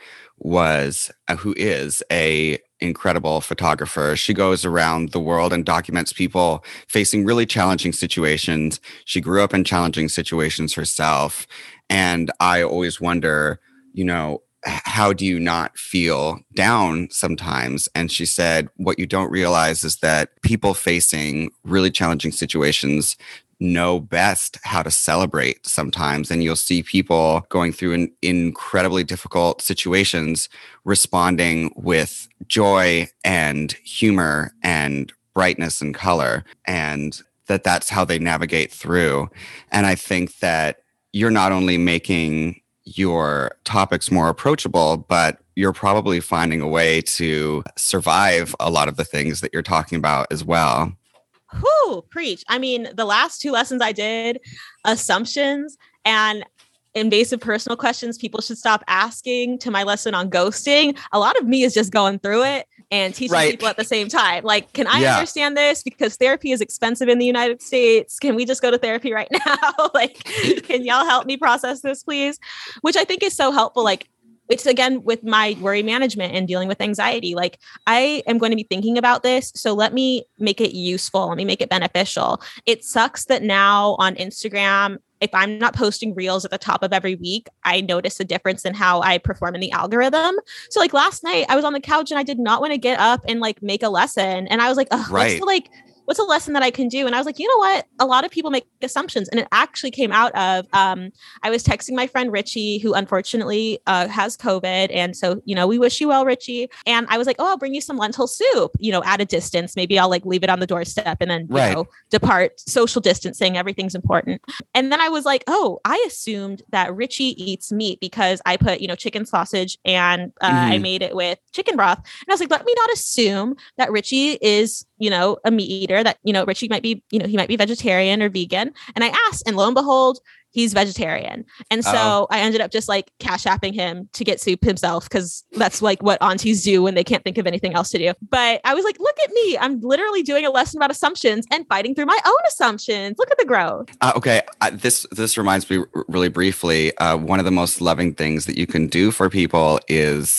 was, uh, who is a incredible photographer. She goes around the world and documents people facing really challenging situations. She grew up in challenging situations herself. And I always wonder, you know, how do you not feel down sometimes? And she said, what you don't realize is that people facing really challenging situations know best how to celebrate sometimes. And you'll see people going through an incredibly difficult situations responding with joy and humor and brightness and color, and that that's how they navigate through. And I think that you're not only making your topics more approachable, but you're probably finding a way to survive a lot of the things that you're talking about as well. Whoo, preach. I mean, the last two lessons I did, assumptions and invasive personal questions people should stop asking, to my lesson on ghosting. A lot of me is just going through it and teaching right. people at the same time. Like, can I yeah. understand this? Because therapy is expensive in the United States. Can we just go to therapy right now? Like, can y'all help me process this, please? Which I think is so helpful. Like, it's again with my worry management and dealing with anxiety. Like, I am going to be thinking about this, so let me make it useful. Let me make it beneficial. It sucks that now on Instagram, if I'm not posting reels at the top of every week, I notice a difference in how I perform in the algorithm. So like last night I was on the couch and I did not want to get up and like make a lesson. And I was like, oh, right. what's the, like, what's a lesson that I can do? And I was like, you know what? A lot of people make assumptions. And it actually came out of, um, I was texting my friend Richie, who unfortunately uh, has COVID. And so, you know, we wish you well, Richie. And I was like, oh, I'll bring you some lentil soup, you know, at a distance. Maybe I'll like leave it on the doorstep and then, you right. know, depart. Social distancing, everything's important. And then I was like, oh, I assumed that Richie eats meat because I put, you know, chicken sausage and uh, mm-hmm. I made it with chicken broth. And I was like, let me not assume that Richie is, you know, a meat eater, that, you know, Richie might be, you know, he might be vegetarian or vegan. And I asked, and lo and behold, he's vegetarian. And so Uh-oh. I ended up just like cash apping him to get soup himself, because that's like what aunties do when they can't think of anything else to do. But I was like, look at me. I'm literally doing a lesson about assumptions and fighting through my own assumptions. Look at the growth. Uh, okay. Uh, this, this reminds me r- really briefly, uh, one of the most loving things that you can do for people is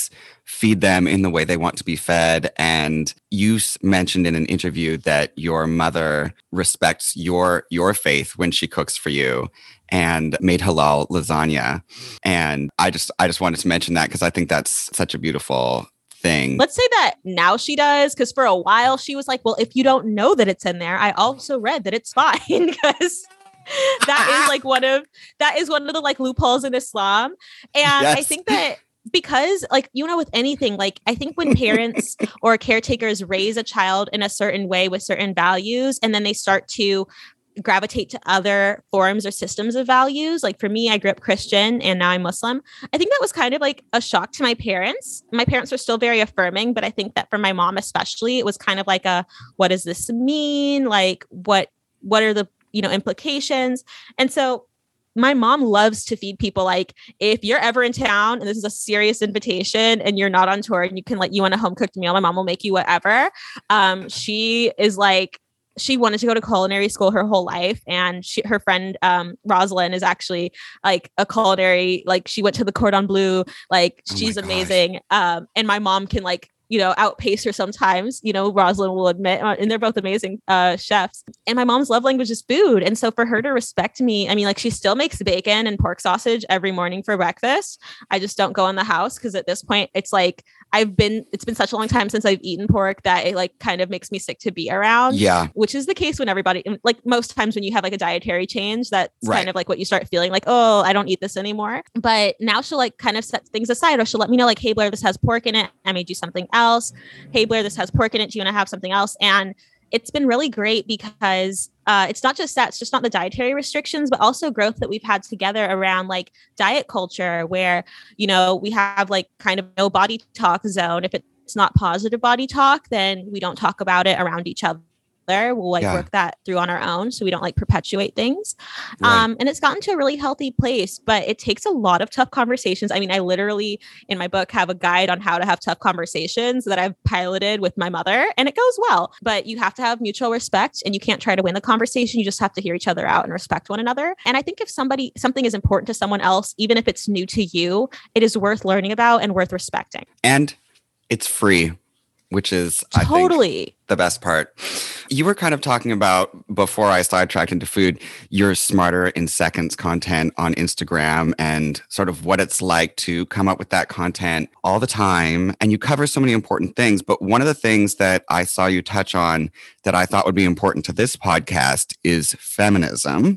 feed them in the way they want to be fed. And you mentioned in an interview that your mother respects your your faith when she cooks for you and made halal lasagna. And I just I just wanted to mention that because I think that's such a beautiful thing. Let's say that now she does, because for a while she was like, well, if you don't know that it's in there, I also read that it's fine, because that is like one of that is one of the like loopholes in Islam. And yes. I think that because like, you know, with anything, like I think when parents or caretakers raise a child in a certain way with certain values, and then they start to gravitate to other forms or systems of values. Like for me, I grew up Christian and now I'm Muslim. I think that was kind of like a shock to my parents. My parents were still very affirming, but I think that for my mom especially, it was kind of like a, what does this mean? Like what, what are the, you know, implications? And so my mom loves to feed people. Like if you're ever in town and this is a serious invitation and you're not on tour and you can like, you want a home cooked meal, my mom will make you whatever. Um, she is like, she wanted to go to culinary school her whole life. And she, her friend, um, Rosalind is actually like a culinary, like she went to the Cordon Bleu, like oh she's amazing. Um, and my mom can like, you know, outpace her sometimes, you know, Rosalind will admit, and they're both amazing uh, chefs. And my mom's love language is food. And so for her to respect me, I mean, like she still makes bacon and pork sausage every morning for breakfast. I just don't go in the house because at this point it's like, I've been, it's been such a long time since I've eaten pork that it like kind of makes me sick to be around. Yeah. Which is the case when everybody, like most times when you have like a dietary change, that's right. kind of like what you start feeling like, oh, I don't eat this anymore. But now she'll like kind of set things aside, or she'll let me know like, hey Blair, this has pork in it. I made you something else. Hey Blair, this has pork in it. Do you want to have something else? And it's been really great because uh, it's not just that, it's just not the dietary restrictions, but also growth that we've had together around like diet culture where, you know, we have like kind of no body talk zone. If it's not positive body talk, then we don't talk about it around each other. We'll like yeah. work that through on our own so we don't like perpetuate things. Right. Um, and it's gotten to a really healthy place, but it takes a lot of tough conversations. I mean, I literally in my book have a guide on how to have tough conversations that I've piloted with my mother, and it goes well, but you have to have mutual respect and you can't try to win the conversation. You just have to hear each other out and respect one another. And I think if somebody, something is important to someone else, even if it's new to you, it is worth learning about and worth respecting. And it's free, which is totally I think, the best part. You were kind of talking about, before I sidetracked into food, your Smarter in Seconds content on Instagram and sort of what it's like to come up with that content all the time. And you cover so many important things. But one of the things that I saw you touch on that I thought would be important to this podcast is feminism,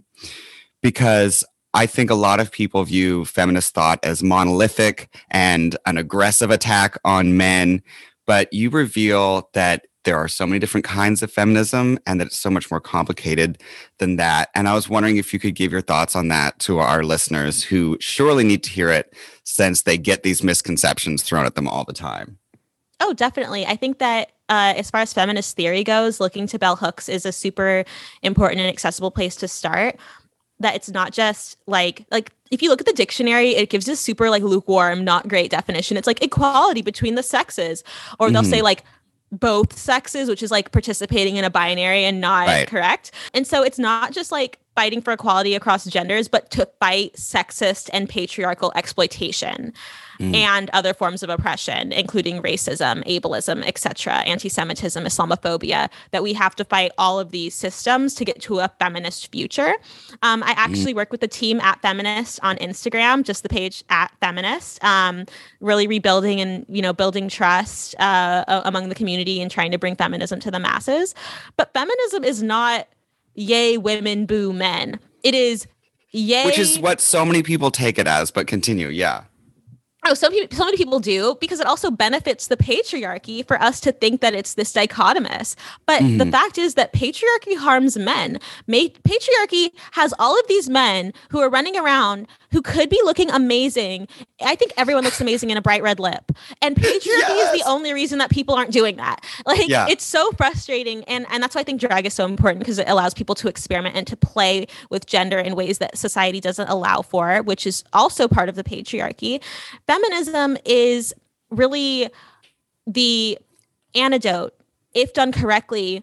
because I think a lot of people view feminist thought as monolithic and an aggressive attack on men. But you reveal that there are so many different kinds of feminism and that it's so much more complicated than that. And I was wondering if you could give your thoughts on that to our listeners who surely need to hear it since they get these misconceptions thrown at them all the time. Oh, definitely. I think that uh, as far as feminist theory goes, looking to bell hooks is a super important and accessible place to start. That it's not just like, like if you look at the dictionary, it gives this super like lukewarm, not great definition. It's like equality between the sexes, or they'll mm-hmm. say like both sexes, which is like participating in a binary and not right. correct. And so it's not just like fighting for equality across genders, but to fight sexist and patriarchal exploitation mm. and other forms of oppression, including racism, ableism, et cetera, anti-Semitism, Islamophobia, that we have to fight all of these systems to get to a feminist future. Um, I actually mm. work with the team at Feminist on Instagram, just the page at Feminist, um, really rebuilding and, you know, building trust uh, among the community and trying to bring feminism to the masses. But feminism is not yay women, boo men. It is yay. Which is what so many people take it as, but continue. Yeah. Oh, so, so many people do, because it also benefits the patriarchy for us to think that it's this dichotomous. But mm-hmm. the fact is that patriarchy harms men. Ma- patriarchy has all of these men who are running around who could be looking amazing. I think everyone looks amazing in a bright red lip. And patriarchy yes. is the only reason that people aren't doing that. Like, yeah. it's so frustrating. And, and that's why I think drag is so important, because it allows people to experiment and to play with gender in ways that society doesn't allow for, which is also part of the patriarchy. Feminism is really the antidote, if done correctly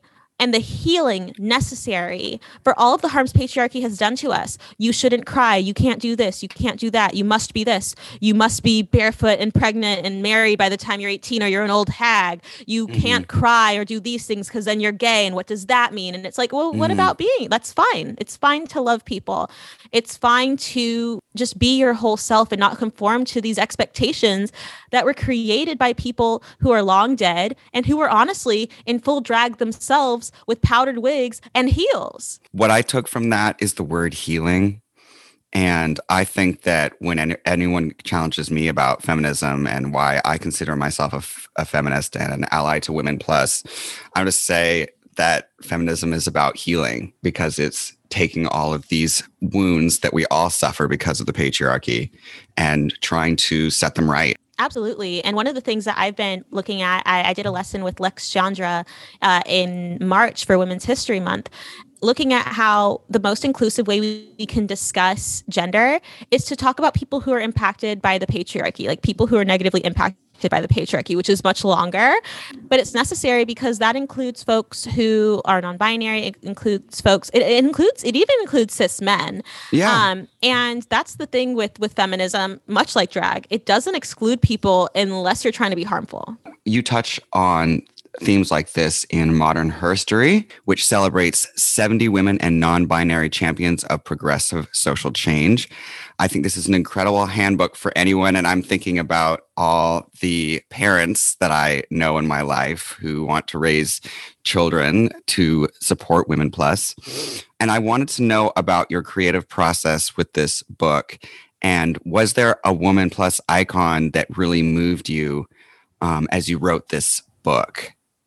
and the healing necessary for all of the harms patriarchy has done to us. You shouldn't cry. You can't do this. You can't do that. You must be this. You must be barefoot and pregnant and married by the time you're eighteen, or you're an old hag. You mm-hmm. can't cry or do these things because then you're gay. And what does that mean? And it's like, well, mm-hmm. what about being? That's fine. It's fine to love people. It's fine to just be your whole self and not conform to these expectations that were created by people who are long dead and who were honestly in full drag themselves with powdered wigs and heels. What I took from that is the word healing. And I think that when any, anyone challenges me about feminism and why I consider myself a, f- a feminist and an ally to Women Plus, I'm just say that feminism is about healing, because it's taking all of these wounds that we all suffer because of the patriarchy and trying to set them right. Absolutely. And one of the things that I've been looking at, I, I did a lesson with Lex Chandra uh, in March for Women's History Month, looking at how the most inclusive way we can discuss gender is to talk about people who are impacted by the patriarchy, like people who are negatively impacted by the patriarchy, which is much longer, but it's necessary because that includes folks who are non-binary. It includes folks, it, it includes, it even includes cis men. Yeah. Um, and that's the thing with, with feminism, much like drag, it doesn't exclude people unless you're trying to be harmful. You touch on themes like this in Modern Herstory, which celebrates seventy women and non-binary champions of progressive social change. I think this is an incredible handbook for anyone. And I'm thinking about all the parents that I know in my life who want to raise children to support Women Plus. And I wanted to know about your creative process with this book. And was there a Woman Plus icon that really moved you um, as you wrote this book?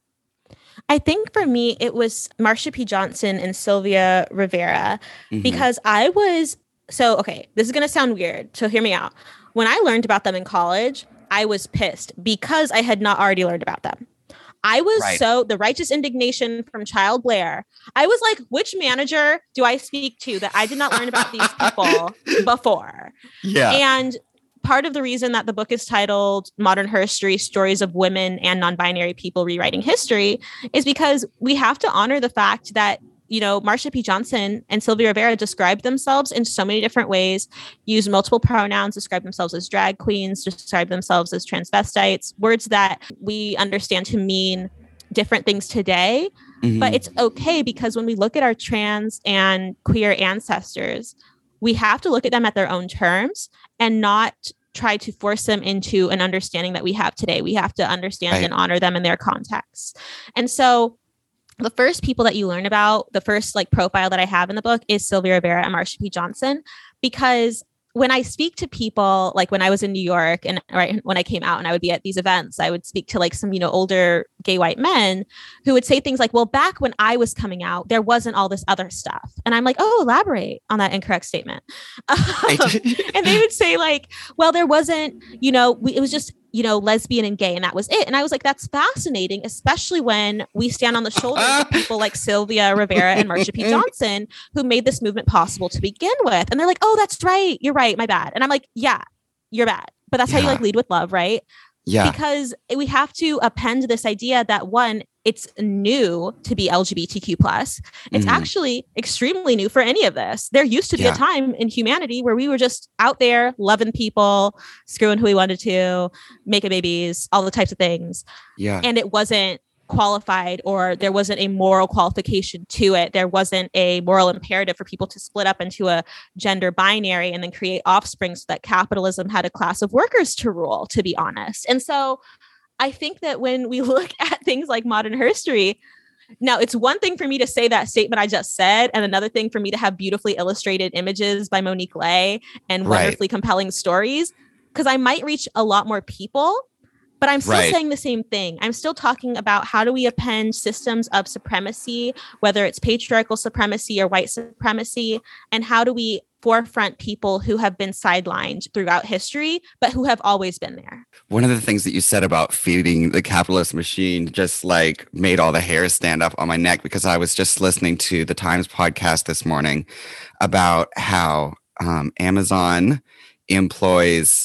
I think for me, it was Marsha P. Johnson and Sylvia Rivera, mm-hmm. because I was, so, okay, this is going to sound weird, so hear me out. When I learned about them in college, I was pissed because I had not already learned about them. I was right. so, the righteous indignation from Child Blair, I was like, which manager do I speak to that I did not learn about these people before? Yeah. And part of the reason that the book is titled Modern Herstory, Stories of Women and Non-Binary People Rewriting History is because we have to honor the fact that, you know, Marsha P. Johnson and Sylvia Rivera described themselves in so many different ways, use multiple pronouns, describe themselves as drag queens, describe themselves as transvestites, words that we understand to mean different things today. Mm-hmm. But it's okay because when we look at our trans and queer ancestors, we have to look at them at their own terms and not try to force them into an understanding that we have today. We have to understand right. and honor them in their contexts. And so the first people that you learn about, the first like profile that I have in the book is Sylvia Rivera and Marsha P. Johnson, because when I speak to people, like when I was in New York and right when I came out and I would be at these events, I would speak to like some, you know, older gay white men who would say things like, well, back when I was coming out, there wasn't all this other stuff. And I'm like, oh, elaborate on that incorrect statement. Um, and they would say like, well, there wasn't, you know, we, it was just, you know, lesbian and gay, and that was it. And I was like, that's fascinating, especially when we stand on the shoulders of people like Sylvia Rivera and Marsha P. Johnson, who made this movement possible to begin with. And they're like, oh, that's right. You're right. My bad. And I'm like, yeah, you're bad. But that's yeah. how you like lead with love, right? Yeah. Because we have to append this idea that one, it's new to be L G B T Q plus. It's mm-hmm. actually extremely new for any of this. There used to be yeah. a time in humanity where we were just out there loving people, screwing who we wanted to, making babies, all the types of things. Yeah. And it wasn't qualified, or there wasn't a moral qualification to it. There wasn't a moral imperative for people to split up into a gender binary and then create offspring so that capitalism had a class of workers to rule, to be honest. And so I think that when we look at things like Modern Herstory, now it's one thing for me to say that statement I just said, and another thing for me to have beautifully illustrated images by Monique Lay and right. wonderfully compelling stories, because I might reach a lot more people. But I'm still right. saying the same thing. I'm still talking about how do we append systems of supremacy, whether it's patriarchal supremacy or white supremacy, and how do we forefront people who have been sidelined throughout history, but who have always been there. One of the things that you said about feeding the capitalist machine just like made all the hairs stand up on my neck, because I was just listening to the Times podcast this morning about how um, Amazon employs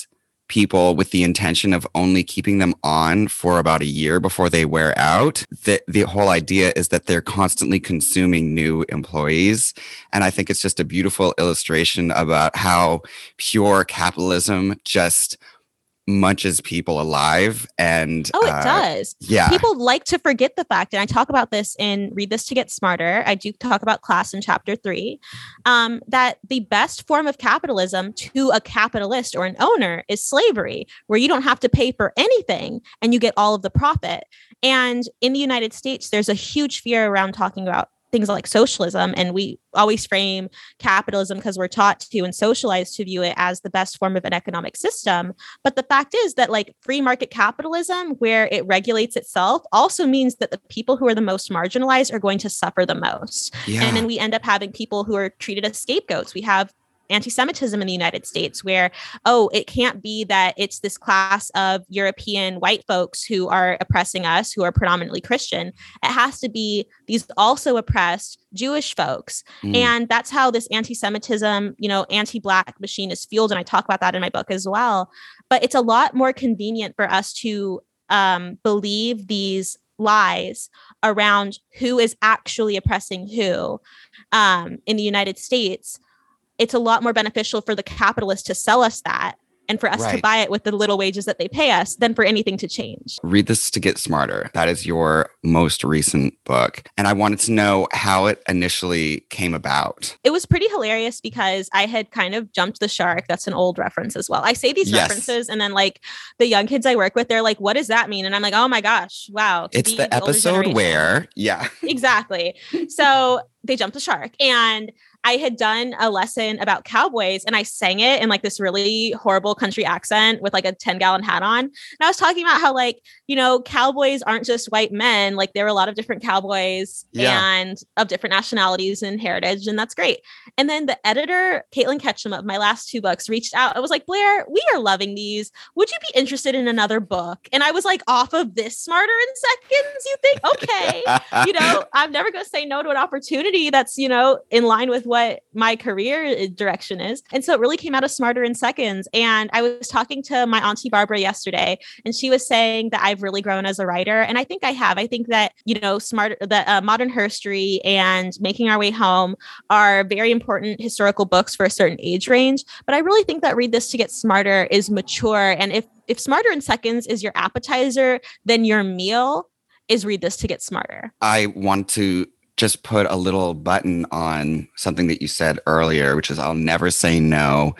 people with the intention of only keeping them on for about a year before they wear out. The, the whole idea is that they're constantly consuming new employees. And I think it's just a beautiful illustration about how pure capitalism just munches people alive. And oh, it uh, does. Yeah. People like to forget the fact, and I talk about this in Read This to Get Smarter. I do talk about class in chapter three, um, that the best form of capitalism to a capitalist or an owner is slavery, where you don't have to pay for anything and you get all of the profit. And in the United States, there's a huge fear around talking about things like socialism. And we always frame capitalism, because we're taught to and socialized to view it as the best form of an economic system. But the fact is that like free market capitalism, where it regulates itself, also means that the people who are the most marginalized are going to suffer the most. Yeah. And then we end up having people who are treated as scapegoats. We have anti-Semitism in the United States, where, oh, it can't be that it's this class of European white folks who are oppressing us, who are predominantly Christian. It has to be these also oppressed Jewish folks. Mm. And that's how this anti-Semitism, you know, anti-Black machine is fueled. And I talk about that in my book as well. But it's a lot more convenient for us to um, believe these lies around who is actually oppressing who um, in the United States. It's a lot more beneficial for the capitalists to sell us that and for us right. to buy it with the little wages that they pay us than for anything to change. Read This to Get Smarter. That is your most recent book. And I wanted to know how it initially came about. It was pretty hilarious because I had kind of jumped the shark. That's an old reference as well. I say these yes. references and then like the young kids I work with, they're like, what does that mean? And I'm like, oh my gosh, wow. It's the, the episode where, yeah. Exactly. So they jumped the shark. And I had done a lesson about cowboys and I sang it in like this really horrible country accent with like a ten gallon hat on. And I was talking about how like, you know, cowboys aren't just white men. Like there were a lot of different cowboys yeah. and of different nationalities and heritage. And that's great. And then the editor, Caitlin Ketchum, of my last two books reached out. I was like, Blair, we are loving these. Would you be interested in another book? And I was like, off of this Smarter in Seconds, you think? Okay. You know, I'm never going to say no to an opportunity that's, you know, in line with what my career direction is. And so it really came out of Smarter in Seconds. And I was talking to my auntie Barbara yesterday, and she was saying that I've really grown as a writer. And I think I have. I think that, you know, smart, that uh, Modern Herstory and Making Our Way Home are very important historical books for a certain age range. But I really think that Read This to Get Smarter is mature. And if, if Smarter in Seconds is your appetizer, then your meal is Read This to Get Smarter. I want to just put a little button on something that you said earlier, which is I'll never say no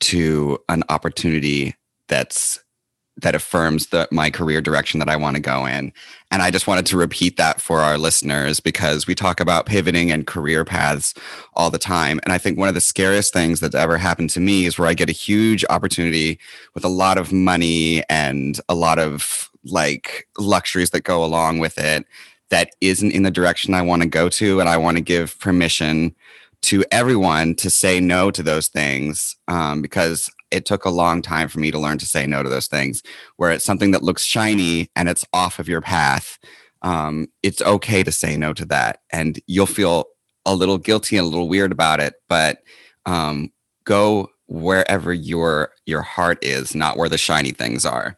to an opportunity that's that affirms the my career direction that I want to go in. And I just wanted to repeat that for our listeners, because we talk about pivoting and career paths all the time. And I think one of the scariest things that's ever happened to me is where I get a huge opportunity with a lot of money and a lot of like luxuries that go along with it that isn't in the direction I want to go to. And I want to give permission to everyone to say no to those things, um, because it took a long time for me to learn to say no to those things, where it's something that looks shiny and it's off of your path. Um, it's okay to say no to that. And you'll feel a little guilty and a little weird about it, but um, go wherever your your heart is, not where the shiny things are.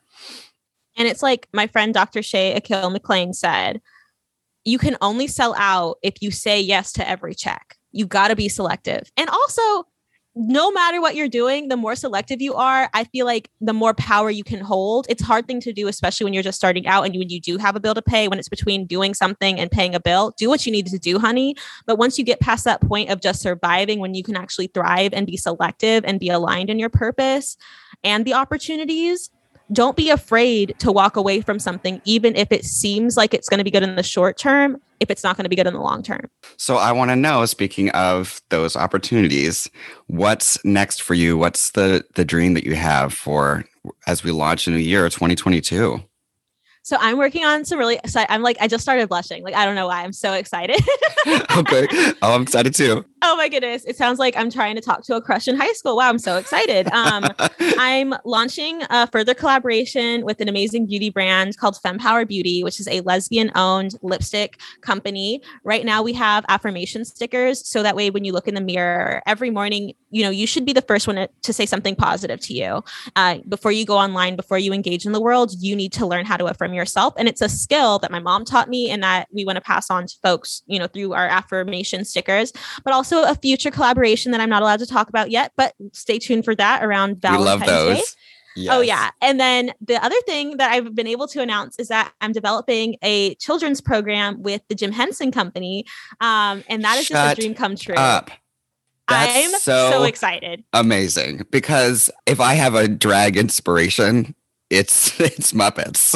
And it's like my friend Doctor Shay Akil McLean said, you can only sell out if you say yes to every check. You got to be selective. And also, no matter what you're doing, the more selective you are, I feel like the more power you can hold. It's a hard thing to do, especially when you're just starting out and when you do have a bill to pay, when it's between doing something and paying a bill. Do what you need to do, honey. But once you get past that point of just surviving, when you can actually thrive and be selective and be aligned in your purpose and the opportunities, don't be afraid to walk away from something, even if it seems like it's going to be good in the short term, if it's not going to be good in the long term. So I want to know, speaking of those opportunities, what's next for you? What's the, the dream that you have for as we launch a new year, twenty twenty-two? So I'm working on some really, I'm like, I just started blushing. Like, I don't know why I'm so excited. Okay. Oh, I'm excited too. Oh my goodness. It sounds like I'm trying to talk to a crush in high school. Wow, I'm so excited. Um, I'm launching a further collaboration with an amazing beauty brand called FemPower Beauty, which is a lesbian-owned lipstick company. Right now we have affirmation stickers. So that way when you look in the mirror every morning, you know, you should be the first one to, to say something positive to you. Uh, before you go online, before you engage in the world, you need to learn how to affirm yourself. And it's a skill that my mom taught me and that we want to pass on to folks, you know, through our affirmation stickers, but also a future collaboration that I'm not allowed to talk about yet, but stay tuned for that around Valentine's we love those. Day. Yes. Oh, yeah. And then the other thing that I've been able to announce is that I'm developing a children's program with the Jim Henson Company. Um, and that is Shut just a dream come true. Up. That's I'm so, so excited. Amazing. Because if I have a drag inspiration, it's it's Muppets.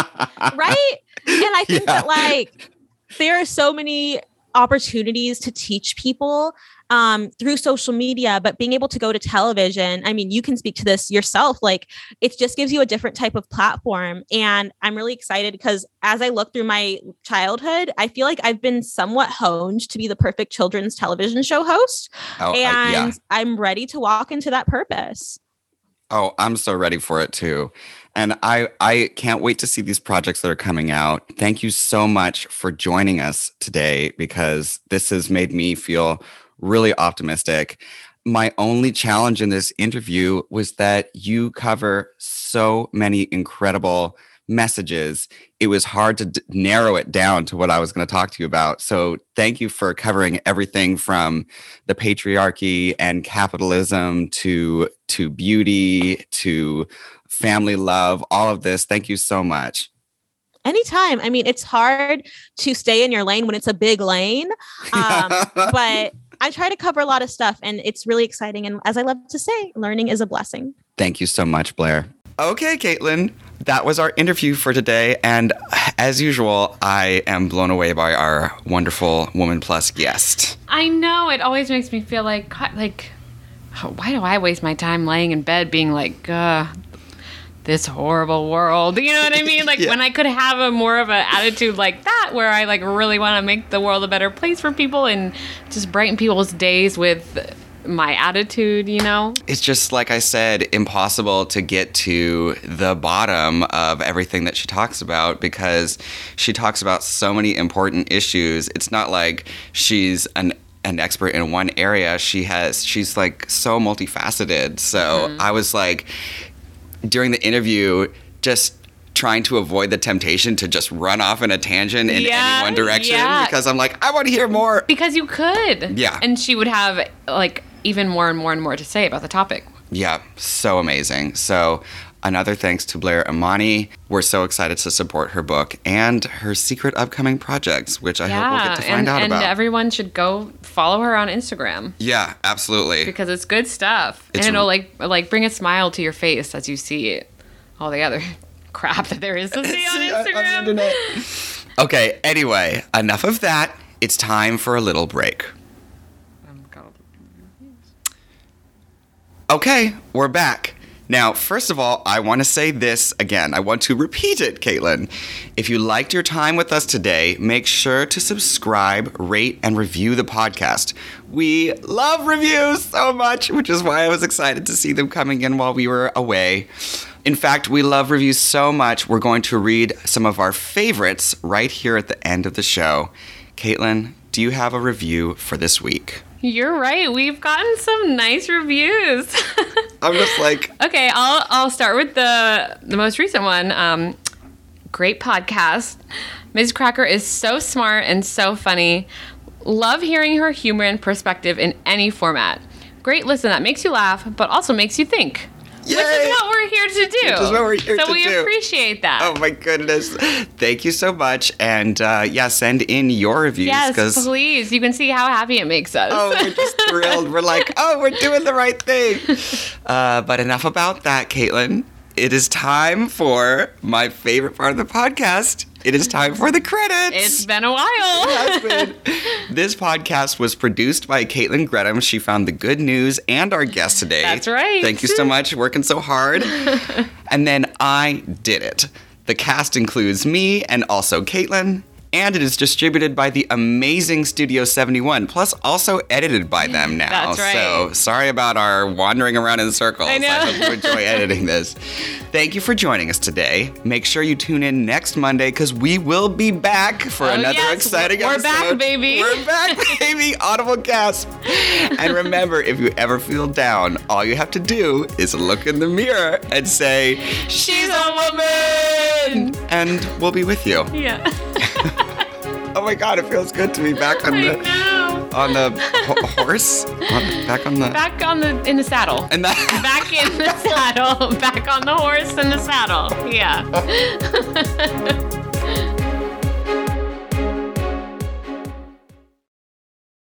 Right? And I think Yeah. that like there are so many opportunities to teach people um, through social media, but being able to go to television, I mean, you can speak to this yourself. Like it just gives you a different type of platform. And I'm really excited because as I look through my childhood, I feel like I've been somewhat honed to be the perfect children's television show host. Oh, and I, yeah. I'm ready to walk into that purpose. Oh, I'm so ready for it too. And I, I can't wait to see these projects that are coming out. Thank you so much for joining us today because this has made me feel really optimistic. My only challenge in this interview was that you cover so many incredible messages. It was hard to d- narrow it down to what I was going to talk to you about. So thank you for covering everything from the patriarchy and capitalism to to beauty to family love, all of this. Thank you so much. Anytime. I mean, it's hard to stay in your lane when it's a big lane, um, but I try to cover a lot of stuff and it's really exciting. And as I love to say, learning is a blessing. Thank you so much, Blair. Okay, Caitlin, that was our interview for today. And as usual, I am blown away by our wonderful Woman Plus guest. I know. It always makes me feel like, God, like, why do I waste my time laying in bed being like, uh, this horrible world? You know what I mean? Like, Yeah. when I could have a more of an attitude like that, where I like really want to make the world a better place for people and just brighten people's days with my attitude, you know? It's just, like I said, impossible to get to the bottom of everything that she talks about because she talks about so many important issues. It's not like she's an an expert in one area. She has, she's like so multifaceted. So mm-hmm. I was like, during the interview, just trying to avoid the temptation to just run off in a tangent in yeah, any one direction yeah. because I'm like, I want to hear more. Because you could. Yeah. And she would have like even more and more and more to say about the topic. Yeah, so amazing. So another thanks to Blair Imani. We're so excited to support her book and her secret upcoming projects, which I yeah, hope we'll get to find and, out and about. And everyone should go follow her on Instagram. Yeah, absolutely. Because it's good stuff. It's and it'll like like bring a smile to your face as you see all the other crap that there is to see on Instagram. Okay, anyway, enough of that. It's time for a little break. Okay, we're back. Now, first of all, I want to say this again. I want to repeat it, Caitlin. If you liked your time with us today, make sure to subscribe, rate, and review the podcast. We love reviews so much, which is why I was excited to see them coming in while we were away. In fact, we love reviews so much, we're going to read some of our favorites right here at the end of the show. Caitlin, do you have a review for this week? You're right. We've gotten some nice reviews. I'm just like... Okay, I'll I'll start with the the most recent one. Um, great podcast. Miz Cracker is so smart and so funny. Love hearing her humor and perspective in any format. Great listen that makes you laugh, but also makes you think. Yay! Which is what we're here to do. Which is what we're here so to we do. appreciate that. Oh my goodness. Thank you so much. And uh, yeah, send in your reviews. Yes, please. You can see how happy it makes us. Oh, we're just thrilled. We're like, oh, we're doing the right thing. Uh, but enough about that, Caitlin. It is time for my favorite part of the podcast. It is time for the credits. It's been a while. It has been. This podcast was produced by Caitlin Gretham. She found the good news and our guest today. That's right. Thank you so much. Working so hard. And then I did it. The cast includes me and also Caitlin. And it is distributed by the amazing Studio seventy-one, plus also edited by them now. That's right. So sorry about our wandering around in circles. I know. I hope you enjoy editing this. Thank you for joining us today. Make sure you tune in next Monday because we will be back for Oh, another yes. exciting We're episode. back, baby. We're back, baby. Audible gasp. And remember, if you ever feel down, all you have to do is look in the mirror and say, "She's a woman!" And we'll be with you. Yeah. Oh my God, it feels good to be back on I the know. on the ho- horse. On, back on the Back on the in the saddle. and that. Back in the saddle. Back on the horse in the saddle. Yeah.